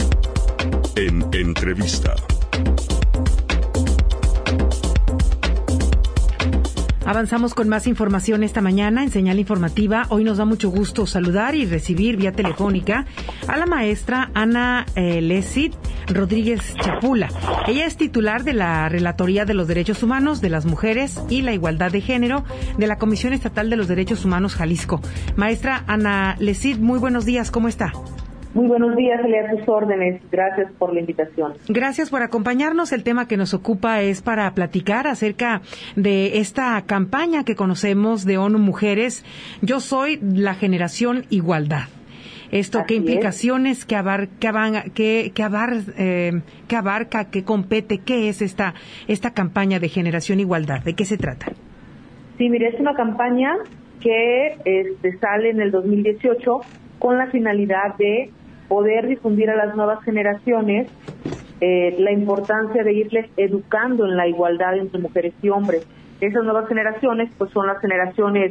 En entrevista. Avanzamos con más información esta mañana en Señal Informativa. Hoy nos da mucho gusto saludar y recibir vía telefónica a la maestra Ana eh, Lesid Rodríguez Chapula. Ella es titular de la Relatoría de los Derechos Humanos de las Mujeres y la Igualdad de Género de la Comisión Estatal de los Derechos Humanos Jalisco. Maestra Ana Lesid, muy buenos días, ¿cómo está? Muy buenos días, Elia, a tus órdenes. Gracias por la invitación. Gracias por acompañarnos. El tema que nos ocupa es para platicar acerca de esta campaña que conocemos de ONU Mujeres, Yo soy la generación igualdad. Esto, Así ¿qué implicaciones, es. qué abarca, qué, qué, abar, eh, qué abarca, qué compete, qué es esta, esta campaña de generación igualdad? ¿De qué se trata? Sí, mire, es una campaña que este, sale en el dos mil dieciocho con la finalidad de poder difundir a las nuevas generaciones eh, la importancia de irles educando en la igualdad entre mujeres y hombres. Esas nuevas generaciones pues son las generaciones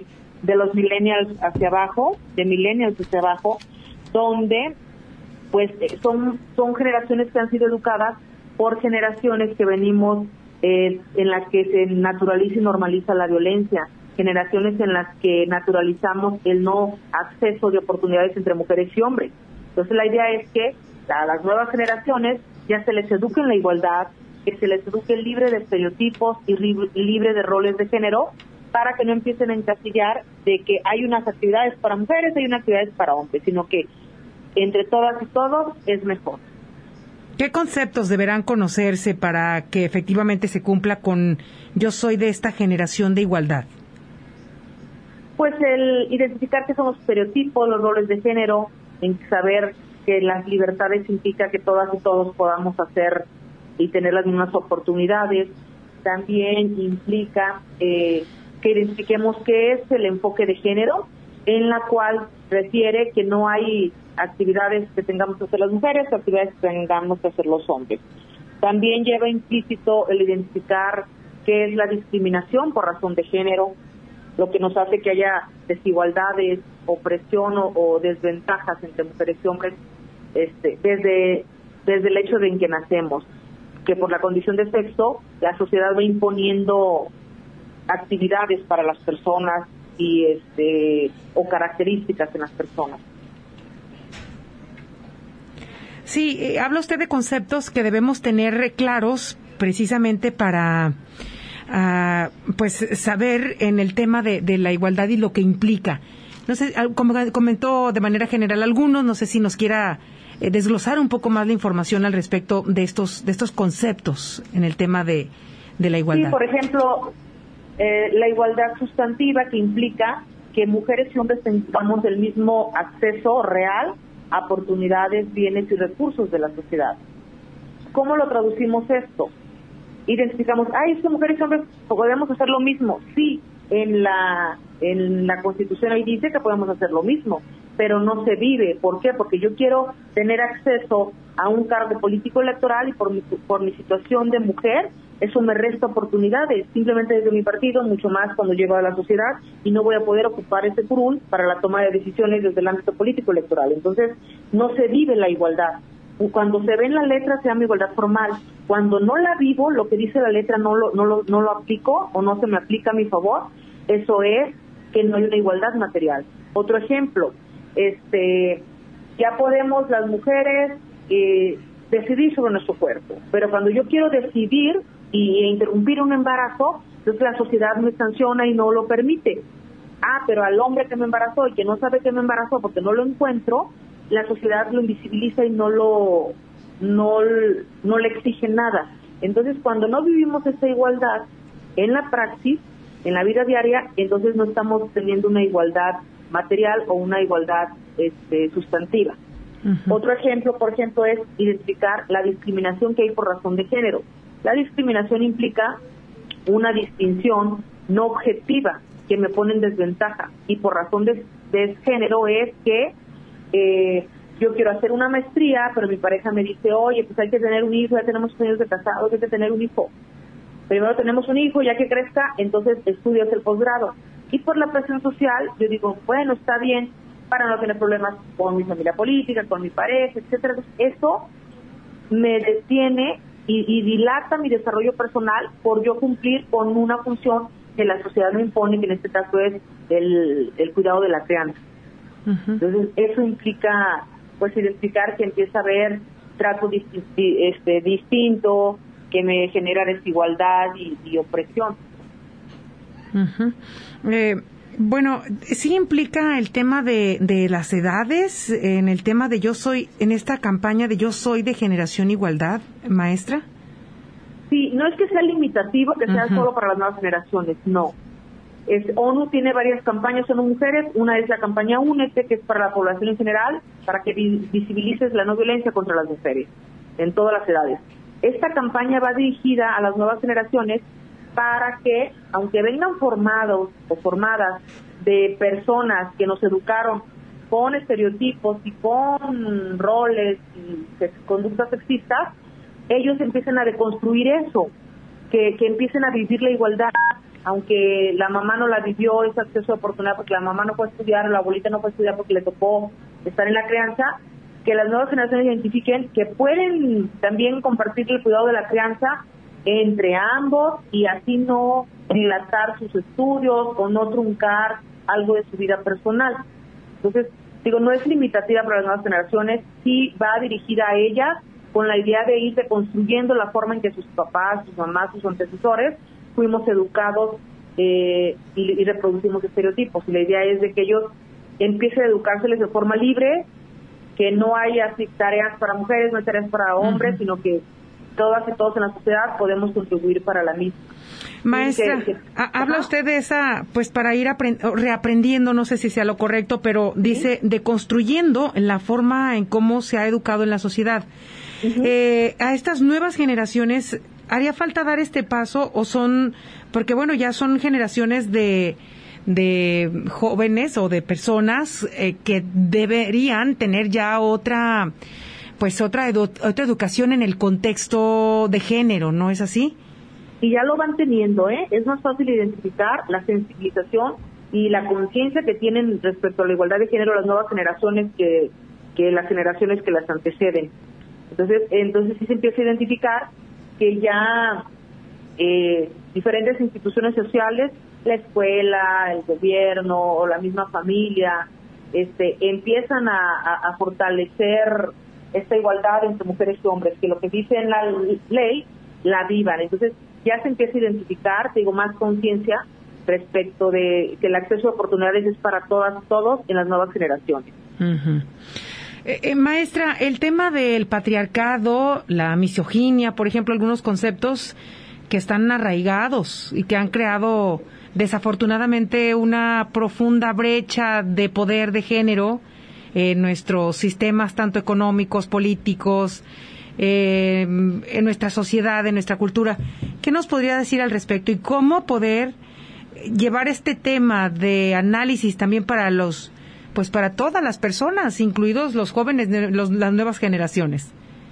de los millennials hacia abajo, de millennials hacia abajo, donde pues son, son generaciones que han sido educadas por generaciones que venimos eh, en las que se naturaliza y normaliza la violencia, generaciones en las que naturalizamos el no acceso de oportunidades entre mujeres y hombres. Entonces la idea es que a las nuevas generaciones ya se les eduque en la igualdad, que se les eduque libre de estereotipos y libre de roles de género, para que no empiecen a encasillar de que hay unas actividades para mujeres y hay unas actividades para hombres, sino que entre todas y todos es mejor. ¿Qué conceptos deberán conocerse para que efectivamente se cumpla con yo soy de esta generación de igualdad? Pues el identificar qué son los estereotipos, los roles de género, en saber que las libertades implica que todas y todos podamos hacer y tener las mismas oportunidades. También implica eh, que identifiquemos qué es el enfoque de género, en la cual refiere que no hay actividades que tengamos que hacer las mujeres o actividades que tengamos que hacer los hombres. También lleva implícito el identificar qué es la discriminación por razón de género, lo que nos hace que haya desigualdades, opresión o, o desventajas entre mujeres y hombres este, desde, desde el hecho de en que nacemos, que por la condición de sexo la sociedad va imponiendo actividades para las personas y este o características en las personas. Sí, eh, habla usted de conceptos que debemos tener claros precisamente para uh, pues saber en el tema de, de la igualdad y lo que implica. No sé, como comentó de manera general algunos, no sé si nos quiera eh, desglosar un poco más la información al respecto de estos de estos conceptos en el tema de, de la igualdad. Sí, por ejemplo, eh, la igualdad sustantiva, que implica que mujeres y hombres tengamos el mismo acceso real a oportunidades, bienes y recursos de la sociedad. ¿Cómo lo traducimos esto? Identificamos, ay, es que mujeres y hombres podemos hacer lo mismo. Sí, en la en la Constitución ahí dice que podemos hacer lo mismo, pero no se vive. ¿Por qué? Porque yo quiero tener acceso a un cargo político electoral y por mi, por mi situación de mujer, eso me resta oportunidades, simplemente desde mi partido, mucho más cuando llego a la sociedad, y no voy a poder ocupar ese curul para la toma de decisiones desde el ámbito político electoral. Entonces, no se vive la igualdad. Cuando se ve en la letra se llama igualdad formal. Cuando no la vivo, lo que dice la letra no lo, no lo, no lo aplico o no se me aplica a mi favor, eso es que no hay una igualdad material. Otro ejemplo, este, ya podemos las mujeres eh, decidir sobre nuestro cuerpo, pero cuando yo quiero decidir y interrumpir un embarazo, entonces la sociedad me sanciona y no lo permite. Ah, pero al hombre que me embarazó y que no sabe que me embarazó porque no lo encuentro, la sociedad lo invisibiliza y no lo no, no le exige nada. Entonces, cuando no vivimos esa igualdad en la praxis, en la vida diaria, entonces no estamos teniendo una igualdad material o una igualdad este, sustantiva. Uh-huh. Otro ejemplo, por ejemplo, es identificar la discriminación que hay por razón de género. La discriminación implica una distinción no objetiva que me pone en desventaja, y por razón de, de género es que eh, yo quiero hacer una maestría, pero mi pareja me dice, oye, pues hay que tener un hijo, ya tenemos años de casados, hay que tener un hijo. Primero tenemos un hijo, ya que crezca, entonces estudias el posgrado. Y por la presión social, yo digo, bueno, está bien, para no tener problemas con mi familia política, con mi pareja, etcétera. Eso me detiene y, y dilata mi desarrollo personal por yo cumplir con una función que la sociedad me impone, que en este caso es el, el cuidado de la crianza. Uh-huh. Entonces, eso implica, pues, identificar que empieza a haber trato disti- este, distinto, que me genera desigualdad y, y opresión. Uh-huh. Eh, bueno, sí implica el tema de, de las edades, en el tema de yo soy, en esta campaña de yo soy de Generación Igualdad, maestra. Sí, no es que sea limitativo, que sea uh-huh. solo para las nuevas generaciones, no. Es, ONU tiene varias campañas, son mujeres, una es la campaña Únete, que es para la población en general, para que visibilices la no violencia contra las mujeres, en todas las edades. Esta campaña va dirigida a las nuevas generaciones para que, aunque vengan formados o formadas de personas que nos educaron con estereotipos y con roles y conductas sexistas, ellos empiecen a deconstruir eso, que, que empiecen a vivir la igualdad, aunque la mamá no la vivió ese acceso de oportunidad porque la mamá no fue a estudiar, la abuelita no fue a estudiar porque le tocó estar en la crianza, que las nuevas generaciones identifiquen que pueden también compartir el cuidado de la crianza entre ambos y así no dilatar sus estudios o no truncar algo de su vida personal. Entonces, digo, no es limitativa para las nuevas generaciones, sí va dirigida a ellas con la idea de ir reconstruyendo la forma en que sus papás, sus mamás, sus antecesores fuimos educados eh, y, y reproducimos estereotipos. Y la idea es de que ellos empiecen a educárseles de forma libre, que no hay así tareas para mujeres, no hay tareas para hombres, uh-huh. sino que todas y todos en la sociedad podemos contribuir para la misma. Maestra, que, que, habla usted de esa, pues para ir reaprendiendo, no sé si sea lo correcto, pero dice ¿sí? deconstruyendo la forma en cómo se ha educado en la sociedad. Uh-huh. Eh, a estas nuevas generaciones, ¿haría falta dar este paso o son, porque bueno, ya son generaciones de de jóvenes o de personas eh, que deberían tener ya otra, pues otra edu- otra educación en el contexto de género, ¿no es así? Y ya lo van teniendo, ¿eh? Es más fácil identificar la sensibilización y la conciencia que tienen respecto a la igualdad de género las nuevas generaciones que, que las generaciones que las anteceden. Entonces, entonces sí se empieza a identificar que ya eh, diferentes instituciones sociales, la escuela, el gobierno o la misma familia, este, empiezan a, a, a fortalecer esta igualdad entre mujeres y hombres, que lo que dice en la ley la vivan. Entonces ya se empieza a identificar, te digo, más conciencia respecto de que el acceso a oportunidades es para todas, todos en las nuevas generaciones. Uh-huh. Eh, eh, maestra, el tema del patriarcado, la misoginia, por ejemplo, algunos conceptos que están arraigados y que han creado desafortunadamente una profunda brecha de poder de género en nuestros sistemas tanto económicos, políticos, eh, en nuestra sociedad, en nuestra cultura. ¿Qué nos podría decir al respecto y cómo poder llevar este tema de análisis también para los, pues para todas las personas, incluidos los jóvenes, los, las nuevas generaciones?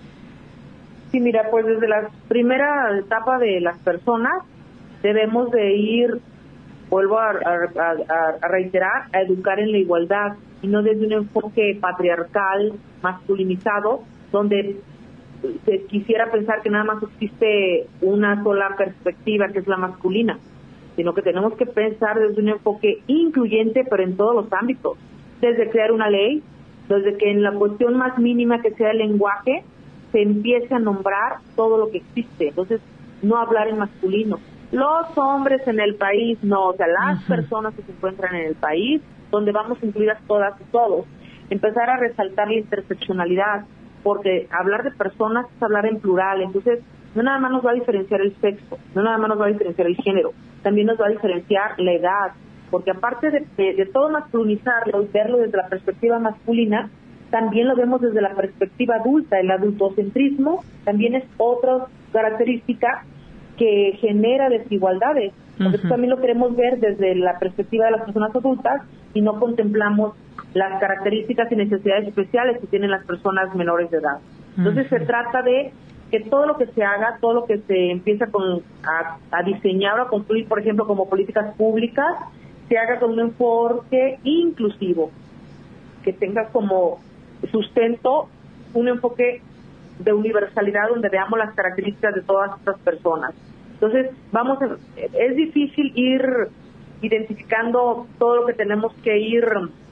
Sí, mira, pues desde la primera etapa de las personas debemos de ir, vuelvo a, a, a, a reiterar, a educar en la igualdad y no desde un enfoque patriarcal, masculinizado, donde se quisiera pensar que nada más existe una sola perspectiva, que es la masculina, sino que tenemos que pensar desde un enfoque incluyente, pero en todos los ámbitos, desde crear una ley, desde que en la cuestión más mínima que sea el lenguaje, se empiece a nombrar todo lo que existe. Entonces, no hablar en masculino. Los hombres en el país, no, o sea, las uh-huh. personas que se encuentran en el país, donde vamos incluidas todas y todos. Empezar a resaltar la interseccionalidad, porque hablar de personas es hablar en plural. Entonces, no nada más nos va a diferenciar el sexo, no nada más nos va a diferenciar el género, también nos va a diferenciar la edad, porque aparte de, de, de todo masculinizarlo y verlo desde la perspectiva masculina, también lo vemos desde la perspectiva adulta. El adultocentrismo también es otra característica que genera desigualdades. Entonces uh-huh. también lo queremos ver desde la perspectiva de las personas adultas y no contemplamos las características y necesidades especiales que tienen las personas menores de edad. Entonces uh-huh. se trata de que todo lo que se haga, todo lo que se empieza con, a, a diseñar o a construir, por ejemplo, como políticas públicas, se haga con un enfoque inclusivo, que tenga como sustento un enfoque de universalidad donde veamos las características de todas estas personas. Entonces, vamos a, es difícil ir identificando todo lo que tenemos que ir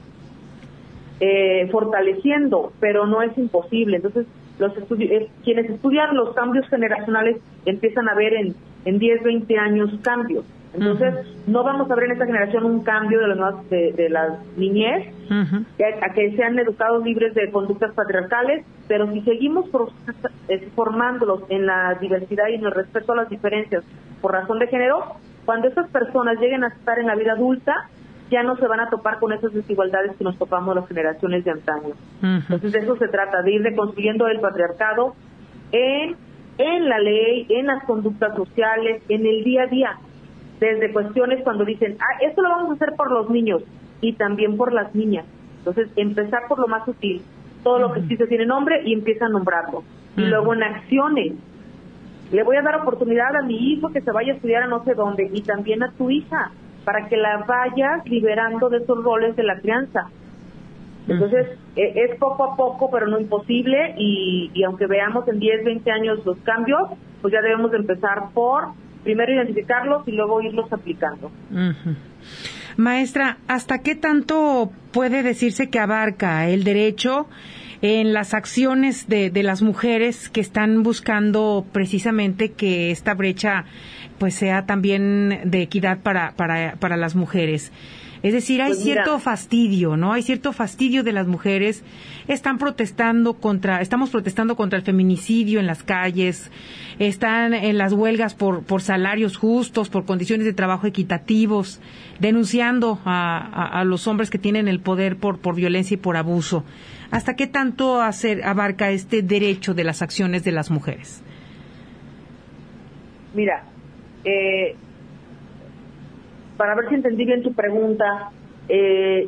eh, fortaleciendo, pero no es imposible. Entonces, los estudi- eh, quienes estudian los cambios generacionales empiezan a ver en, en diez, veinte años cambios. Entonces, uh-huh. no vamos a ver en esta generación un cambio de, los, de, de las niñez, uh-huh. que, a que sean educados libres de conductas patriarcales, pero si seguimos por, eh, formándolos en la diversidad y en el respeto a las diferencias por razón de género, cuando esas personas lleguen a estar en la vida adulta, ya no se van a topar con esas desigualdades que nos topamos las generaciones de antaño. Uh-huh. Entonces, de eso se trata, de ir reconstruyendo el patriarcado en, en la ley, en las conductas sociales, en el día a día. Desde cuestiones cuando dicen, ah, esto lo vamos a hacer por los niños y también por las niñas. Entonces, empezar por lo más sutil, todo lo que sí se tiene nombre y empieza a nombrarlo. Y luego en acciones, le voy a dar oportunidad a mi hijo que se vaya a estudiar a no sé dónde, y también a tu hija, para que la vayas liberando de esos roles de la crianza. Entonces, uh-huh. eh, es poco a poco, pero no imposible, y, y aunque veamos en diez, veinte años los cambios, pues ya debemos de empezar por primero identificarlos y luego irlos aplicando. Uh-huh. Maestra, ¿hasta qué tanto puede decirse que abarca el derecho en las acciones de, de las mujeres que están buscando precisamente que esta brecha pues sea también de equidad para para para las mujeres? Es decir, hay pues cierto fastidio, ¿no? Hay cierto fastidio de las mujeres. Están protestando contra, estamos protestando contra el feminicidio en las calles. Están en las huelgas por por salarios justos, por condiciones de trabajo equitativos, denunciando a, a, a los hombres que tienen el poder por por violencia y por abuso. ¿Hasta qué tanto hacer, abarca este derecho de las acciones de las mujeres? Mira, eh, para ver si entendí bien tu pregunta, eh,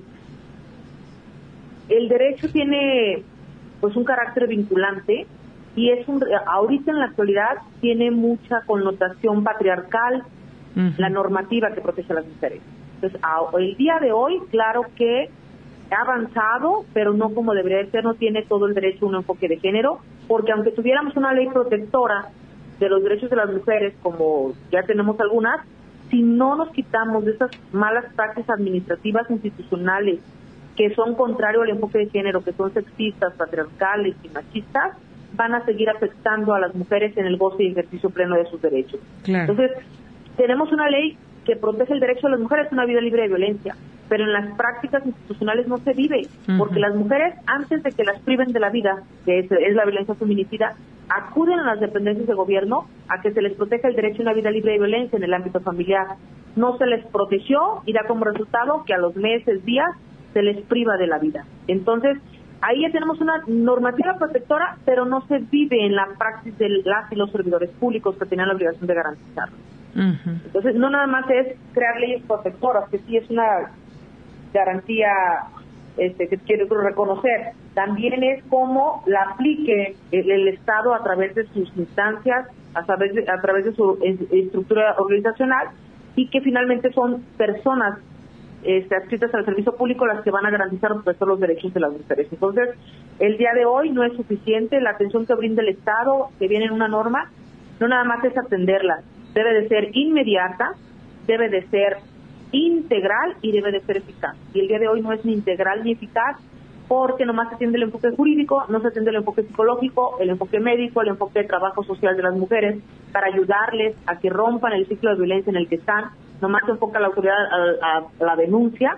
el derecho tiene pues un carácter vinculante y es un, ahorita en la actualidad tiene mucha connotación patriarcal, uh-huh. la normativa que protege a las mujeres. Entonces, a, el día de hoy, claro que ha avanzado, pero no como debería ser, no tiene todo el derecho a un enfoque de género, porque aunque tuviéramos una ley protectora de los derechos de las mujeres, como ya tenemos algunas, si no nos quitamos de esas malas prácticas administrativas institucionales que son contrario al enfoque de género, que son sexistas, patriarcales y machistas, van a seguir afectando a las mujeres en el goce y ejercicio pleno de sus derechos. Claro. Entonces, tenemos una ley que protege el derecho de las mujeres a una vida libre de violencia, pero en las prácticas institucionales no se vive, uh-huh. porque las mujeres, antes de que las priven de la vida, que es, es la violencia feminicida, acuden a las dependencias de gobierno a que se les proteja el derecho a una vida libre de violencia en el ámbito familiar. No se les protegió y da como resultado que a los meses, días, se les priva de la vida. Entonces, ahí ya tenemos una normativa protectora, pero no se vive en la praxis de las y los servidores públicos que tienen la obligación de garantizarlo. Uh-huh. Entonces, no nada más es crear leyes protectoras, que sí es una garantía este, que quiero reconocer, también es cómo la aplique el, el Estado a través de sus instancias, a través de, a través de su estructura organizacional, y que finalmente son personas este, adscritas al servicio público las que van a garantizar los derechos de las mujeres. Entonces, el día de hoy no es suficiente la atención que brinda el Estado, que viene en una norma, no nada más es atenderla, debe de ser inmediata, debe de ser integral y debe de ser eficaz. Y el día de hoy no es ni integral ni eficaz porque nomás se atiende el enfoque jurídico, no se atiende el enfoque psicológico, el enfoque médico, el enfoque de trabajo social de las mujeres para ayudarles a que rompan el ciclo de violencia en el que están. Nomás se enfoca la autoridad a, a, a la denuncia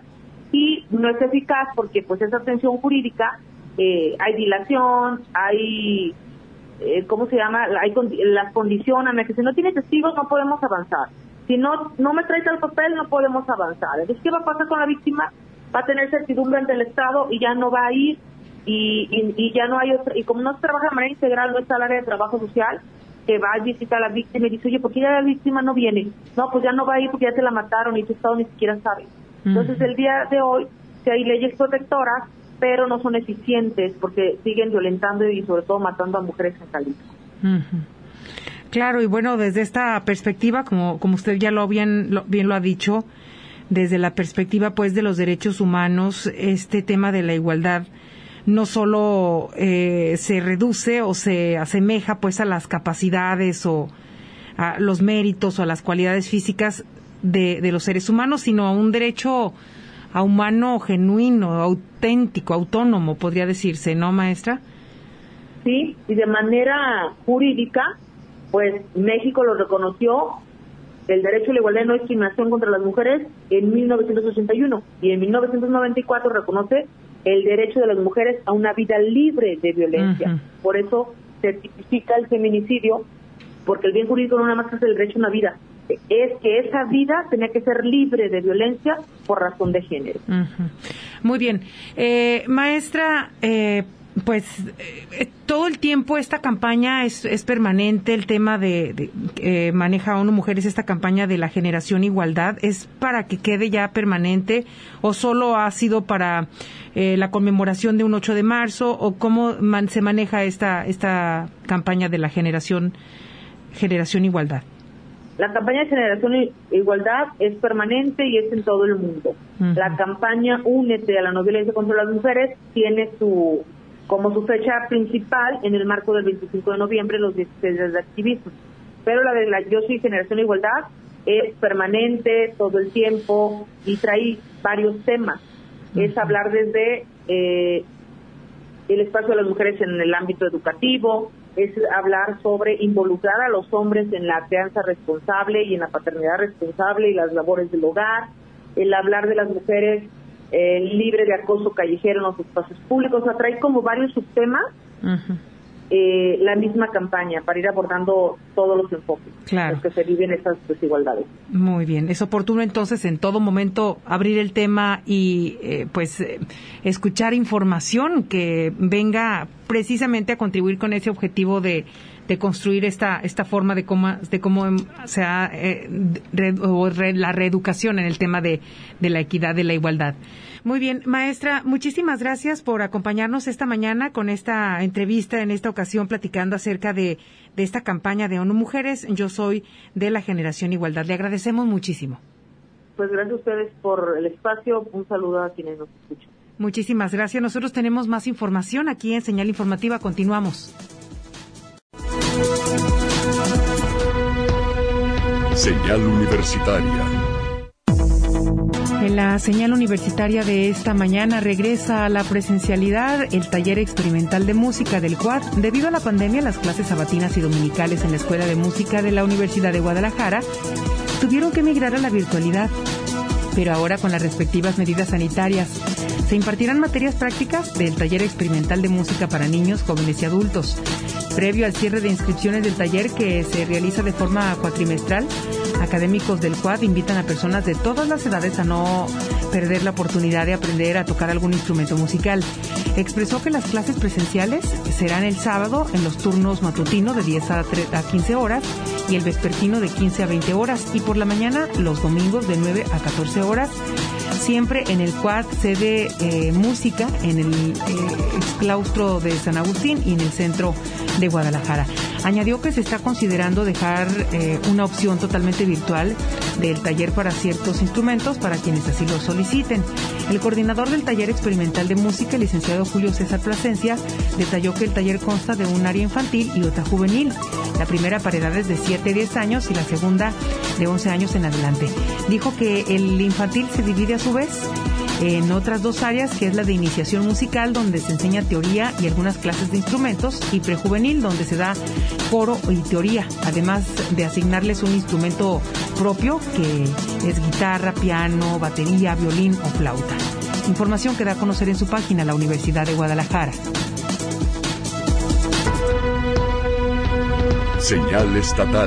y no es eficaz porque pues esa atención jurídica eh, hay dilación, hay eh, ¿cómo se llama? Hay condi- las condicionan, que si no tiene testigos no podemos avanzar. Si no no me trae tal papel, no podemos avanzar. Entonces, ¿qué va a pasar con la víctima? Va a tener certidumbre ante el Estado y ya no va a ir, y, y, y ya no hay otra, y como no se trabaja de manera integral, no está el área de trabajo social, que va a visitar a la víctima y dice, oye, ¿por qué ya la víctima no viene? No, pues ya no va a ir porque ya te la mataron y tu Estado ni siquiera sabe. Entonces, el día de hoy, sí hay leyes protectoras, pero no son eficientes porque siguen violentando y sobre todo matando a mujeres en Jalisco. Uh-huh. Claro, y bueno, desde esta perspectiva, como como usted ya lo bien lo, bien lo ha dicho, desde la perspectiva pues de los derechos humanos, este tema de la igualdad no solo eh, se reduce o se asemeja pues a las capacidades o a los méritos o a las cualidades físicas de, de los seres humanos, sino a un derecho a humano genuino, auténtico, autónomo, podría decirse, ¿no, maestra? Sí, y de manera jurídica, pues México lo reconoció, el derecho a la igualdad y no discriminación contra las mujeres en mil novecientos ochenta y uno, y en mil novecientos noventa y cuatro reconoce el derecho de las mujeres a una vida libre de violencia. Uh-huh. Por eso se tipifica el feminicidio, porque el bien jurídico no nada más es el derecho a una vida, es que esa vida tenía que ser libre de violencia por razón de género. Uh-huh. Muy bien. Eh, maestra, eh, pues eh, todo el tiempo esta campaña es, es permanente, el tema de, de eh, maneja ONU Mujeres esta campaña de la generación igualdad, ¿es para que quede ya permanente o solo ha sido para eh, la conmemoración de un ocho de marzo o cómo man, se maneja esta esta campaña de la generación Generación Igualdad? La campaña de Generación Igualdad es permanente y es en todo el mundo. Uh-huh. La campaña Únete a la no violencia contra las mujeres tiene su como su fecha principal en el marco del veinticinco de noviembre, los dieciséis días de activismo. Pero la de la Yo Soy Generación Igualdad es permanente todo el tiempo y trae varios temas. Uh-huh. Es hablar desde eh, el espacio de las mujeres en el ámbito educativo, es hablar sobre involucrar a los hombres en la crianza responsable y en la paternidad responsable y las labores del hogar, el hablar de las mujeres eh, libres de acoso callejero en los espacios públicos. O sea, trae como varios subtemas uh-huh. eh, la misma campaña para ir abordando todos los enfoques claro. en los que se viven esas desigualdades. Muy bien, es oportuno entonces en todo momento abrir el tema y eh, pues eh, escuchar información que venga precisamente a contribuir con ese objetivo de, de construir esta esta forma de cómo de cómo se ha eh, re, o re, la reeducación en el tema de, de la equidad, de la igualdad. Muy bien, maestra, muchísimas gracias por acompañarnos esta mañana con esta entrevista, en esta ocasión platicando acerca de, de esta campaña de ONU Mujeres. Yo soy de la Generación Igualdad. Le agradecemos muchísimo. Pues gracias a ustedes por el espacio. Un saludo a quienes nos escuchan. Muchísimas gracias. Nosotros tenemos más información aquí en Señal Informativa. Continuamos. Señal Universitaria. En la señal universitaria de esta mañana regresa a la presencialidad el taller experimental de música del C U A D. Debido a la pandemia, las clases sabatinas y dominicales en la Escuela de Música de la Universidad de Guadalajara tuvieron que migrar a la virtualidad. Pero ahora, con las respectivas medidas sanitarias, se impartirán materias prácticas del taller experimental de música para niños, jóvenes y adultos. Previo al cierre de inscripciones del taller, que se realiza de forma cuatrimestral, académicos del C U A D invitan a personas de todas las edades a no perder la oportunidad de aprender a tocar algún instrumento musical. Expresó que las clases presenciales serán el sábado en los turnos matutinos de diez a quince horas y el vespertino de quince a veinte horas, y por la mañana los domingos de nueve a catorce horas, siempre en el C U A D sede eh, música en el eh, claustro de San Agustín y en el centro de Guadalajara. Añadió que se está considerando dejar eh, una opción totalmente virtual del taller para ciertos instrumentos para quienes así lo soliciten. El coordinador del taller experimental de música, el licenciado Julio César Plasencia, detalló que el taller consta de un área infantil y otra juvenil. La primera para edades de siete a diez años y la segunda de once años en adelante. Dijo que el infantil se divide a su vez en otras dos áreas, que es la de iniciación musical, donde se enseña teoría y algunas clases de instrumentos, y prejuvenil, donde se da coro y teoría, además de asignarles un instrumento propio, que es guitarra, piano, batería, violín o flauta. Información que da a conocer en su página la Universidad de Guadalajara. Señal estatal.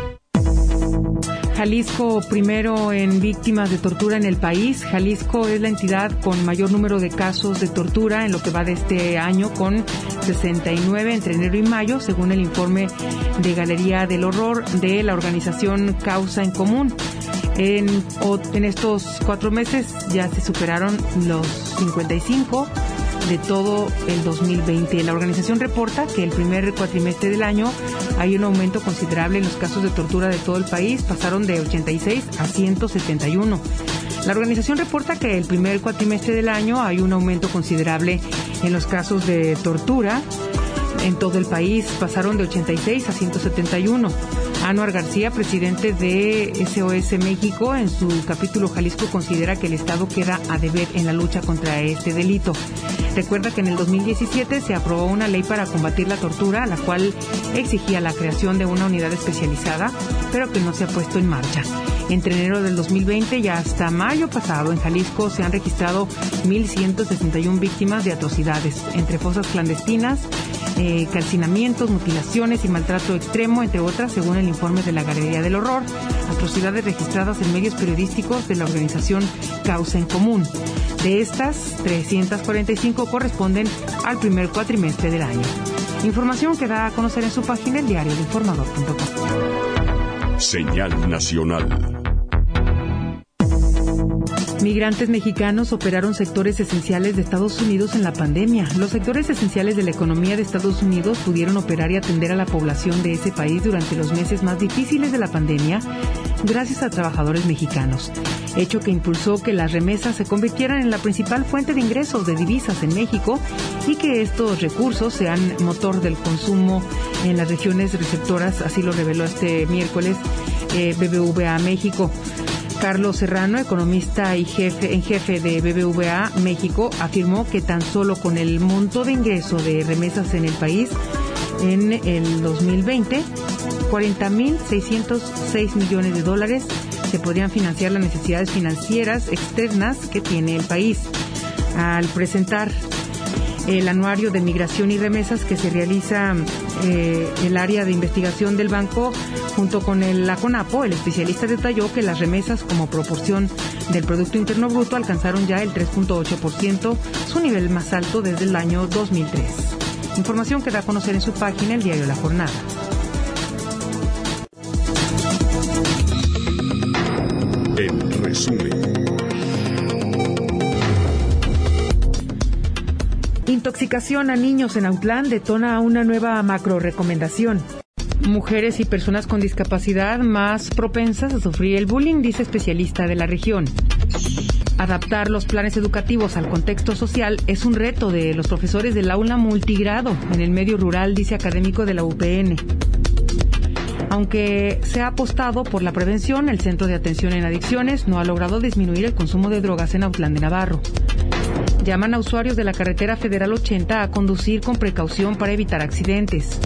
Jalisco primero en víctimas de tortura en el país. Jalisco es la entidad con mayor número de casos de tortura en lo que va de este año, con sesenta y nueve entre enero y mayo, según el informe de Galería del Horror de la organización Causa en Común. En, en estos cuatro meses ya se superaron los cincuenta y cinco de todo el dos mil veinte. La organización reporta que el primer cuatrimestre del año hay un aumento considerable en los casos de tortura de todo el país, pasaron de ochenta y seis a ciento setenta y uno. La organización reporta que el primer cuatrimestre del año hay un aumento considerable en los casos de tortura en todo el país, pasaron de ochenta y seis a ciento setenta y uno. Anuar García, presidente de S O S México, en su capítulo Jalisco, considera que el Estado queda a deber en la lucha contra este delito. Recuerda que en el dos mil diecisiete se aprobó una ley para combatir la tortura, la cual exigía la creación de una unidad especializada, pero que no se ha puesto en marcha. Entre enero del dos mil veinte y hasta mayo pasado, en Jalisco se han registrado mil ciento sesenta y una víctimas de atrocidades, entre fosas clandestinas, eh, calcinamientos, mutilaciones y maltrato extremo, entre otras, según el informe de la Galería del Horror, atrocidades registradas en medios periodísticos de la organización Causa en Común. De estas, trescientas cuarenta y cinco corresponden al primer cuatrimestre del año. Información que da a conocer en su página el diario el informador punto com. Señal nacional. Migrantes mexicanos operaron sectores esenciales de Estados Unidos en la pandemia. Los sectores esenciales de la economía de Estados Unidos pudieron operar y atender a la población de ese país durante los meses más difíciles de la pandemia gracias a trabajadores mexicanos, hecho que impulsó que las remesas se convirtieran en la principal fuente de ingresos de divisas en México y que estos recursos sean motor del consumo en las regiones receptoras, así lo reveló este miércoles eh, B B V A México. Carlos Serrano, economista y jefe en jefe de B B V A México, afirmó que tan solo con el monto de ingreso de remesas en el país en el dos mil veinte, cuarenta mil seiscientos seis millones de dólares se podrían financiar las necesidades financieras externas que tiene el país. Al presentar el anuario de migración y remesas que se realiza eh, el área de investigación del banco junto con el, la CONAPO, el especialista detalló que las remesas como proporción del Producto Interno Bruto alcanzaron ya el tres punto ocho por ciento, su nivel más alto desde el año dos mil tres. Información que da a conocer en su página el diario La Jornada. En resumen. Intoxicación a niños en Autlán detona una nueva macro recomendación. Mujeres y personas con discapacidad más propensas a sufrir el bullying, dice especialista de la región. Adaptar los planes educativos al contexto social es un reto de los profesores del aula multigrado en el medio rural, dice académico de la U P N. Aunque se ha apostado por la prevención, el Centro de Atención en Adicciones no ha logrado disminuir el consumo de drogas en Autlán de Navarro. Llaman a usuarios de la carretera Federal ochenta a conducir con precaución para evitar accidentes.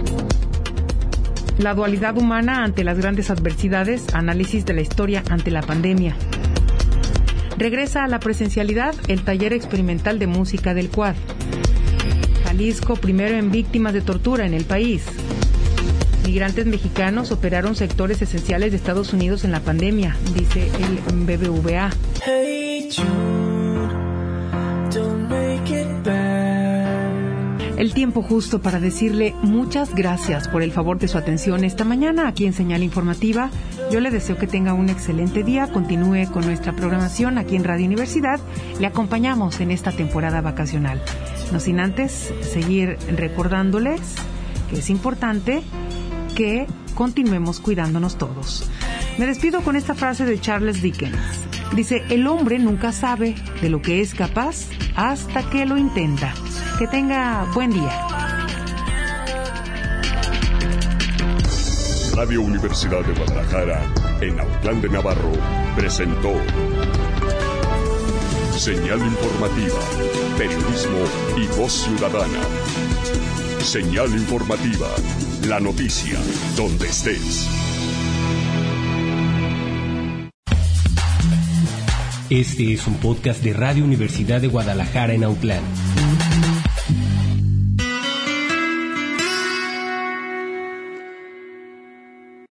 La dualidad humana ante las grandes adversidades, análisis de la historia ante la pandemia. Regresa a la presencialidad el taller experimental de música del C U A D. Jalisco primero en víctimas de tortura en el país. Migrantes mexicanos operaron sectores esenciales de Estados Unidos en la pandemia, dice el B B V A. Hey Jude, don't make it bad. El tiempo justo para decirle muchas gracias por el favor de su atención esta mañana aquí en Señal Informativa. Yo le deseo que tenga un excelente día, continúe con nuestra programación aquí en Radio Universidad. Le acompañamos en esta temporada vacacional. No sin antes seguir recordándoles que es importante que continuemos cuidándonos todos. Me despido con esta frase de Charles Dickens. Dice, el hombre nunca sabe de lo que es capaz hasta que lo intenta. Que tenga buen día. Radio Universidad de Guadalajara, en Autlán de Navarro, presentó Señal Informativa, periodismo y voz ciudadana. Señal Informativa, la noticia, donde estés. Este es un podcast de Radio Universidad de Guadalajara en Autlán.